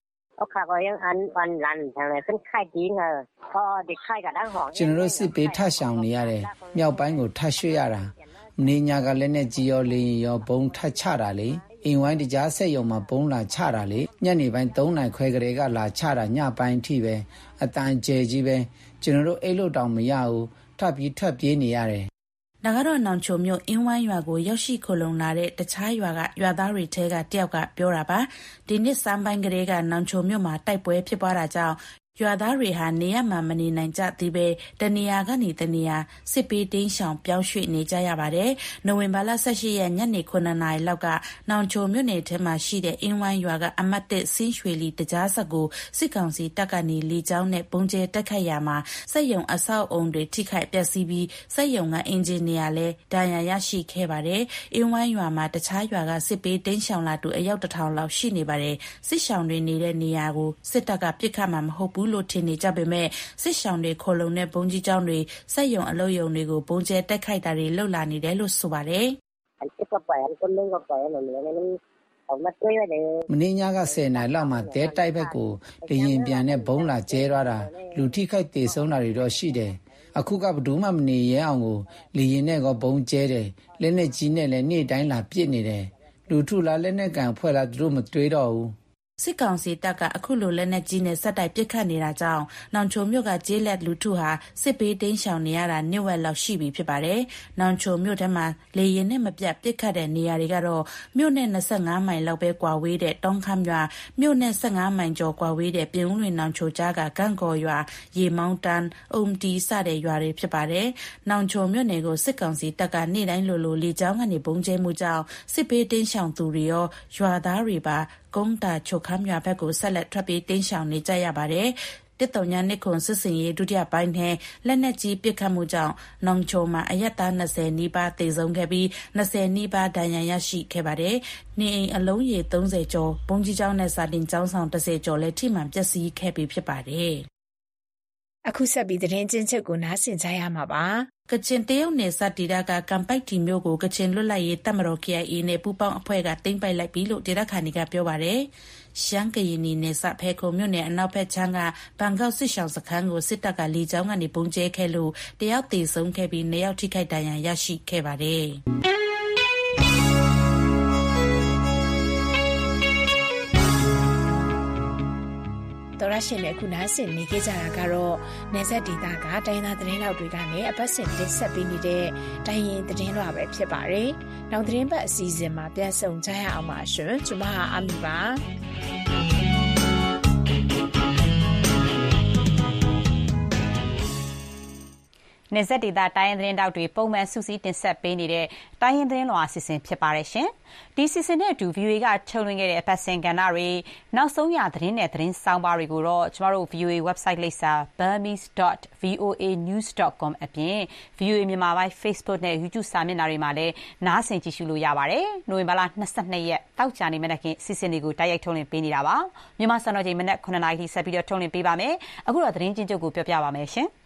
C: ကျွန်တော်တို့စစ်ပေးထရှောင်နေရတယ်မြောက်ပိုင်းကိုထရွှေ့ရတာမင်းညာကလည်းနဲ့ကြီးရောလင်းရောဘုံထချတာလေအင်ဝိုင်းတကြားဆက်ယုံမှာဘုံလာချတာလေညနေပိုင်း3နိုင်ခွဲကလေးကလာချတာညပိုင်းထိပဲအတန်ကျဲကြီးပဲကျွန်တော်တို့အိတ်လို့တောင်မရဘူးထပ်ပြီးထွက်ပြေးနေရတယ်
V: ဒါကတော့နောင်ချိုမြို့အင်းဝိုင်းရွာကိုရောက်ရှိခိုလုံလာတဲ့တခြားရွာကရွာသားတွေထဲကတယောက်ကပြောတာပါဒီနှစ်စမ်းပိုင်းကလေးကနောင်ချိုမြို့မှာတိုက်ပွဲဖြစ်ပွားတာကြောင့်ရွာသားတွေဟာနေရမှာမနေနိုင်ကြသေးပဲတနေရာကနေတနေရာစစ်ပေးတင်းရှောင်ပြောင်းရွှေ့နေကြရပါတယ်။နိုဝင်ဘာလ18ရက်ညနေ9နာရီလောက်ကနောင်ချိုမြို့နယ်ထဲမှာရှိတဲ့အင်းဝိုင်းရွာကအမတ်1ဆင်းရွှေလီတကြားဆက်ကိုစစ်ကောင်စီတပ်ကနေလေကြောင်းနဲ့ပုံကျဲတက်ခတ်ရမှာစက်ယုံအဆောက်အုံတွေထိခိုက်ပျက်စီးပြီးစက်ယုံကအင်ဂျင်နီယာလည်းဒဏ်ရာရရှိခဲ့ပါတယ်။အင်းဝိုင်းရွာမှာတခြားရွာကစစ်ပေးတင်းရှောင်လာသူအယောက်1000လောက်ရှိနေပါတယ်။စစ်ရှောင်တွေနေတဲ့နေရာကိုစစ်တပ်ကပစ်ခတ်မှာမဟုတ်ဘူးလို့ထင်နေကြပေမဲ့စစ်ရှောင်တွေခိုလုံတဲ့ဘုံကြီးကျောင်းတွေစက်ယုံအလုပ်ယုံတွေကိုဘုံကျဲတက်ခိုက်တာတွေလှုပ်လာနေတယ်လို့ဆိုပါတယ်
C: မင်းညာက10နိုင်လောက်မှတဲတိုက်ဘက်ကိုတရင်ပြန်နဲ့ဘုံလာကျဲသွားတာလူထိခိုက်တေဆုံးတာတွေတော့ရှိတယ်အခုကဘယ်သူမှမနေရအောင်ကိုလေရင်နဲ့ကဘုံကျဲတယ်လက်နဲ့ကြီးနဲ့လည်းနေ့တိုင်းလာပစ်နေတယ်လူထုလာလက်နဲ့ကန်ဖွဲ့လာသူတို့မတွေးတော့ဘူး
V: စစ်ကောင်စီတပ်ကအခုလိုလက်နက်ကြီးနဲ့စက်တိုက်ပစ်ခတ်နေတာကြောင့်နောင်ချိုမြို့ကကျေးလက်လူထုဟာစစ်ပေးတင်းရှောင်နေရတာနှစ်ဝက်လောက်ရှိပြီဖြစ်ပါတယ်။နောင်ချိုမြို့ထဲမှာလေရင်နဲ့မပြတ်ပစ်ခတ်တဲ့နေရာတွေကတော့မြို့နဲ့25မိုင်လောက်ပဲကွာဝေးတဲ့တောင်ခမ်းရွာမြို့နဲ့15မိုင်ကျော်ကွာဝေးတဲ့ပြင်ဦးလွင်နောင်ချိုကြားကကန့်ကော်ရွာရေမောင်းတန်းအုံတီစတဲ့ရွာတွေဖြစ်ပါတယ်။နောင်ချိုမြို့နယ်ကိုစစ်ကောင်စီတပ်ကနေ့တိုင်းလိုလေကြောင်းကနေပုံကျဲမှုကြောင့်စစ်ပေးတင်းရှောင်သူတွေရောရွာသားတွေပါကုန်းတာချုပ်ခမ်းရွာဘက်ကိုဆက်လက်ထွက်ပြေးတင်းရှောင်နေကြရပါတယ်။တစ်တုံညာနှစ်ခွန်စစ်စင်ရေးဒုတိယပိုင်းနဲ့လက်နက်ကြီးပစ်ခတ်မှုကြောင့်နောင်ချိုမှာအရက်သား20နီးပါးသေဆုံးခဲ့ပြီး20နီးပါးဒဏ်ရာရရှိခဲ့ပါတယ်။နေအိမ်အလုံးရေ30ကျော်ဘုံကြီးကျောင်းနဲ့စာတင်ကျောင်းဆောင်10ကျော်လည်းထိမှန်ပျက်စီးခဲ့ပြီးဖြစ်ပါတယ်
A: ။အခုဆက်ပြီးသတင်းချင်းချုပ်ကိုနားဆင်ကြရမှာပါ
V: ။ကချင်တရုတ်နယ်စပ်ဒေသကကမ်ပိုက်တီမြို့ကိုကချင်လွတ်လပ်ရေးတပ်မတော် KIA နဲ့ပူးပေါင်းအဖွဲ့ကသိမ်းပိုက်လိုက်ပြီလို့ဒေသခံတွေကပြောပါတယ်။ရှမ်းကရင်နယ်စပ်ဖဲခုံမြို့နယ်အနောက်ဘက်ခြမ်းကဘန်ကောက်စစ်ရှောင်းစခန်းကိုစစ်တပ်ကလေကြောင်းကနေပုံကျဲခဲ့လို့တယောက်သေဆုံးခဲ့ပြီး2ယောက်ထိခိုက်ဒဏ်ရာရရှိခဲ့ပါတယ်။
A: တော်ရရှင်နဲ့အခုနားဆင်နေကြကြတာကတော့နယ်စပ်ဒေသကတိုင်းသားသတင်းလောက်တွေကနေအပတ်စဉ်တင်ဆက်ပေးနေတဲ့တိုင်းရင်သတင်းလွှာပဲဖြစ်ပါတယ်။နောက်သတင်းပတ်အစီအစဉ်မှာပြန်ဆုံကြရအောင်ပါရှင်။ကျွန်မအမီပါ။
B: နယ်စပ်ဒေသတိုင်းရင်းသတင်းတောက်တွေပုံမှန်စုစည်းတင်ဆက်ပေးနေတဲ့တိုင်းရင်းသတင်းလွှာအစီအစဉ်ဖြစ်ပါတယ်ရှင်။ဒီစီစဉ်နဲ့အတူ VOA ကထုတ်လွှင့်ခဲ့တဲ့အပတ်စဉ်ကဏ္ဍတွေနောက်ဆုံးရသတင်းနဲ့သတင်းဆောင်းပါးတွေကိုတော့ကျမတို့ VOA website လိပ်စာ burmese.voanews.com အပြင် VOA မြန်မာပိုင်း Facebook နဲ့ YouTube စာမျက်နှာတွေမှာလည်းနားဆင်ကြည့်ရှုလို့ရပါတယ်။နိုဝင်ဘာလ22ရက်တောက်ကြနေမနက်ခင်းစီစဉ်တွေကိုတိုက်ရိုက်ထုတ်လွှင့်ပေးနေတာပါ။မြန်မာစံတော်ချိန်မနက်9:00နာရီထိဆက်ပြီးတော့ထုတ်လွှင့်ပေးပါမယ်။အခုတော့သတင်းချင်းချုပ်ကိုပြောပြပါမယ်ရှင်။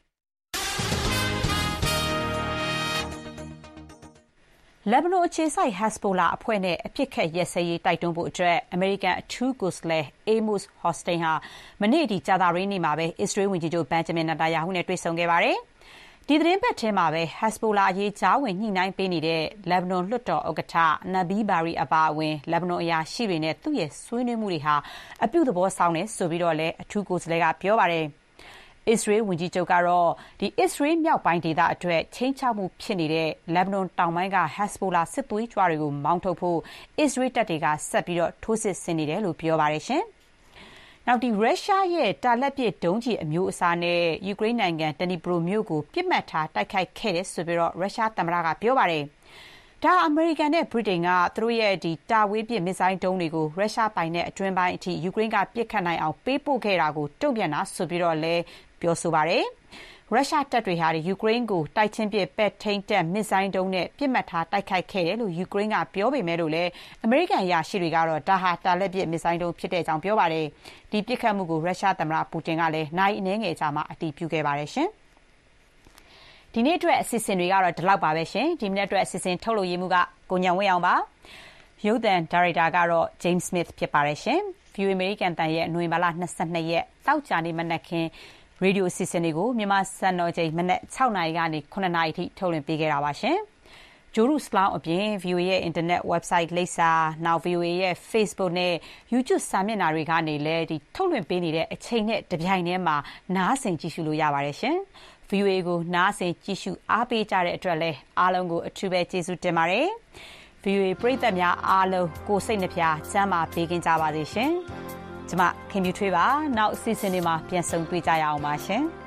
B: လက်ဘနွန်အခြေစိုက် Hezbollah အဖွဲ့နဲ့အပစ်အခတ်ရပ်စဲရေးတိုက်တွန်းဖို့အတွက်အမေရိကန်အထူးကိုယ်စားလှယ် Amos Hochstein ဟာမနေ့ကြာသပတေးနေ့မှာပဲအစ္စရေးဝန်ကြီးချုပ် Benjamin Netanyahu နဲ့တွေ့ဆုံခဲ့ပါတယ်။ဒီသတင်းပတ်ထဲမှာပဲ Hezbollah အရေးကြားဝင်ညှိနှိုင်းပေးနေတဲ့လက်ဘနွန်လွှတ်တော်ဥက္ကဋ္ဌ Nabil Berri အပါအဝင်လက်ဘနွန်အရာရှိတွေနဲ့သူ့ရဲ့ဆွေးနွေးမှုတွေဟာအပြုသဘောဆောင်တယ်ဆိုပြီးတော့လည်းအထူးကိုယ်စားလှယ်ကပြောပါတယ်။အစ္စရေးဝန်ကြီးချုပ်ကတော့အစ္စရေးမြောက်ပိုင်းဒေသအတွက်ချိန်ချောက်မှုဖြစ်နေတဲ့လက်ဘနွန်တောင်ပိုင်းက Hezbollah စစ်သွေးကြွတွေကိုမောင်းထုတ်ဖို့အစ္စရေးတပ်တွေကဆက်ပြီးတော့ထိုးစစ်ဆင်နေတယ်လို့ပြောပါတယ်ရှင်။နောက်ရုရှားရဲ့တာလက်ပစ်ဒုံးကျည်အမျိုးအစားနဲ့ယူကရိန်းနိုင်ငံဒနီပရိုမြို့ကိုပြစ်မှတ်ထားတိုက်ခိုက်ခဲ့တယ်ဆိုပြီးတော့ရုရှားသမ္မတကပြောပါတယ်။ဒါအမေရိကန်နဲ့ဗြိတိန်ကသူတို့ရဲ့တာဝေးပစ်မစ်ဇိုင်းဒုံးတွေကိုရုရှားပိုင်တဲ့အတွင်းပိုင်းအထိယူကရိန်းကပစ်ခတ်နိုင်အောင်ပေးပို့ခဲ့တာကိုတုံ့ပြန်တာဆိုပြီးတော့လည်းပြောဆိုပါတယ်။ရုရှားတပ်တွေဟာယူကရိန်းကိုတိုက်ချင်းပစ်ပဲ့ထိန်းတပ်မစ်ဇိုင်းဒုံးနဲ့ပြစ်မှတ်ထားတိုက်ခိုက်ခဲ့တယ်လို့ယူကရိန်းကပြောပေမဲ့လို့လည်းအမေရိကန်အရာရှိတွေကတော့ဒါဟာတာလက်ပစ်မစ်ဇိုင်းဒုံးဖြစ်တဲ့အကြောင်းပြောပါတယ်။ဒီပစ်ခတ်မှုကိုရုရှားသမ္မတပူတင်ကလည်းနိုင်အနည်းငယ်ကြာမှအတည်ပြုခဲ့ပါတယ်ရှင်။ဒီနေ့အတွက်အစီအစဉ်တွေကတော့ဒီလောက်ပါပဲရှင်။ဒီမနေ့အတွက်အစီအစဉ်ထုတ်လို့ရမှုကကိုညံဝင်းအောင်ပါ။ရုပ်သံဒါရိုက်တာကတော့ James Smith ဖြစ်ပါတယ်ရှင်။ VOA အမေရိကန်တန်ရဲ့နိုဝင်ဘာလ22ရက်တောက်ကြနေမနက်ခင်းရေဒီယိုအစီအစဉ်တွေကိုမြန်မာစံတော်ချိန်မနက်6နာရီကနေ9နာရီထိထုတ်လွှင့်ပေးခဲ့တာပါရှင်။ဂျိုရုစလောင်းအပြင် VOA ရဲ့ internet website လိပ်စာနောက် VOA ရဲ့ Facebook နဲ့ YouTube စာမျက်နှာတွေကနေလည်းဒီထုတ်လွှင့်ပေးနေတဲ့အချိန်နဲ့တပြိုင်တည်းမှာနားဆင်ကြည့်ရှုလို့ရပါတယ်ရှင်။ VOA ကိုနားဆင်ကြည့်ရှုအားပေးကြတဲ့အတွက်လည်းအားလုံးကိုအထူးပဲကျေးဇူးတင်ပါတယ်။ VOA ပရိသတ်များအားလုံးကိုစိတ်နှပြချမ်းသာပေးကင်းကြပါစေရှင်။ကျွန်မခင်ဗျူထွေးပါနောက်အစီအစဉ်တွေမှာပြန်ဆုံတွေ့ကြရအောင်ပါရှင်။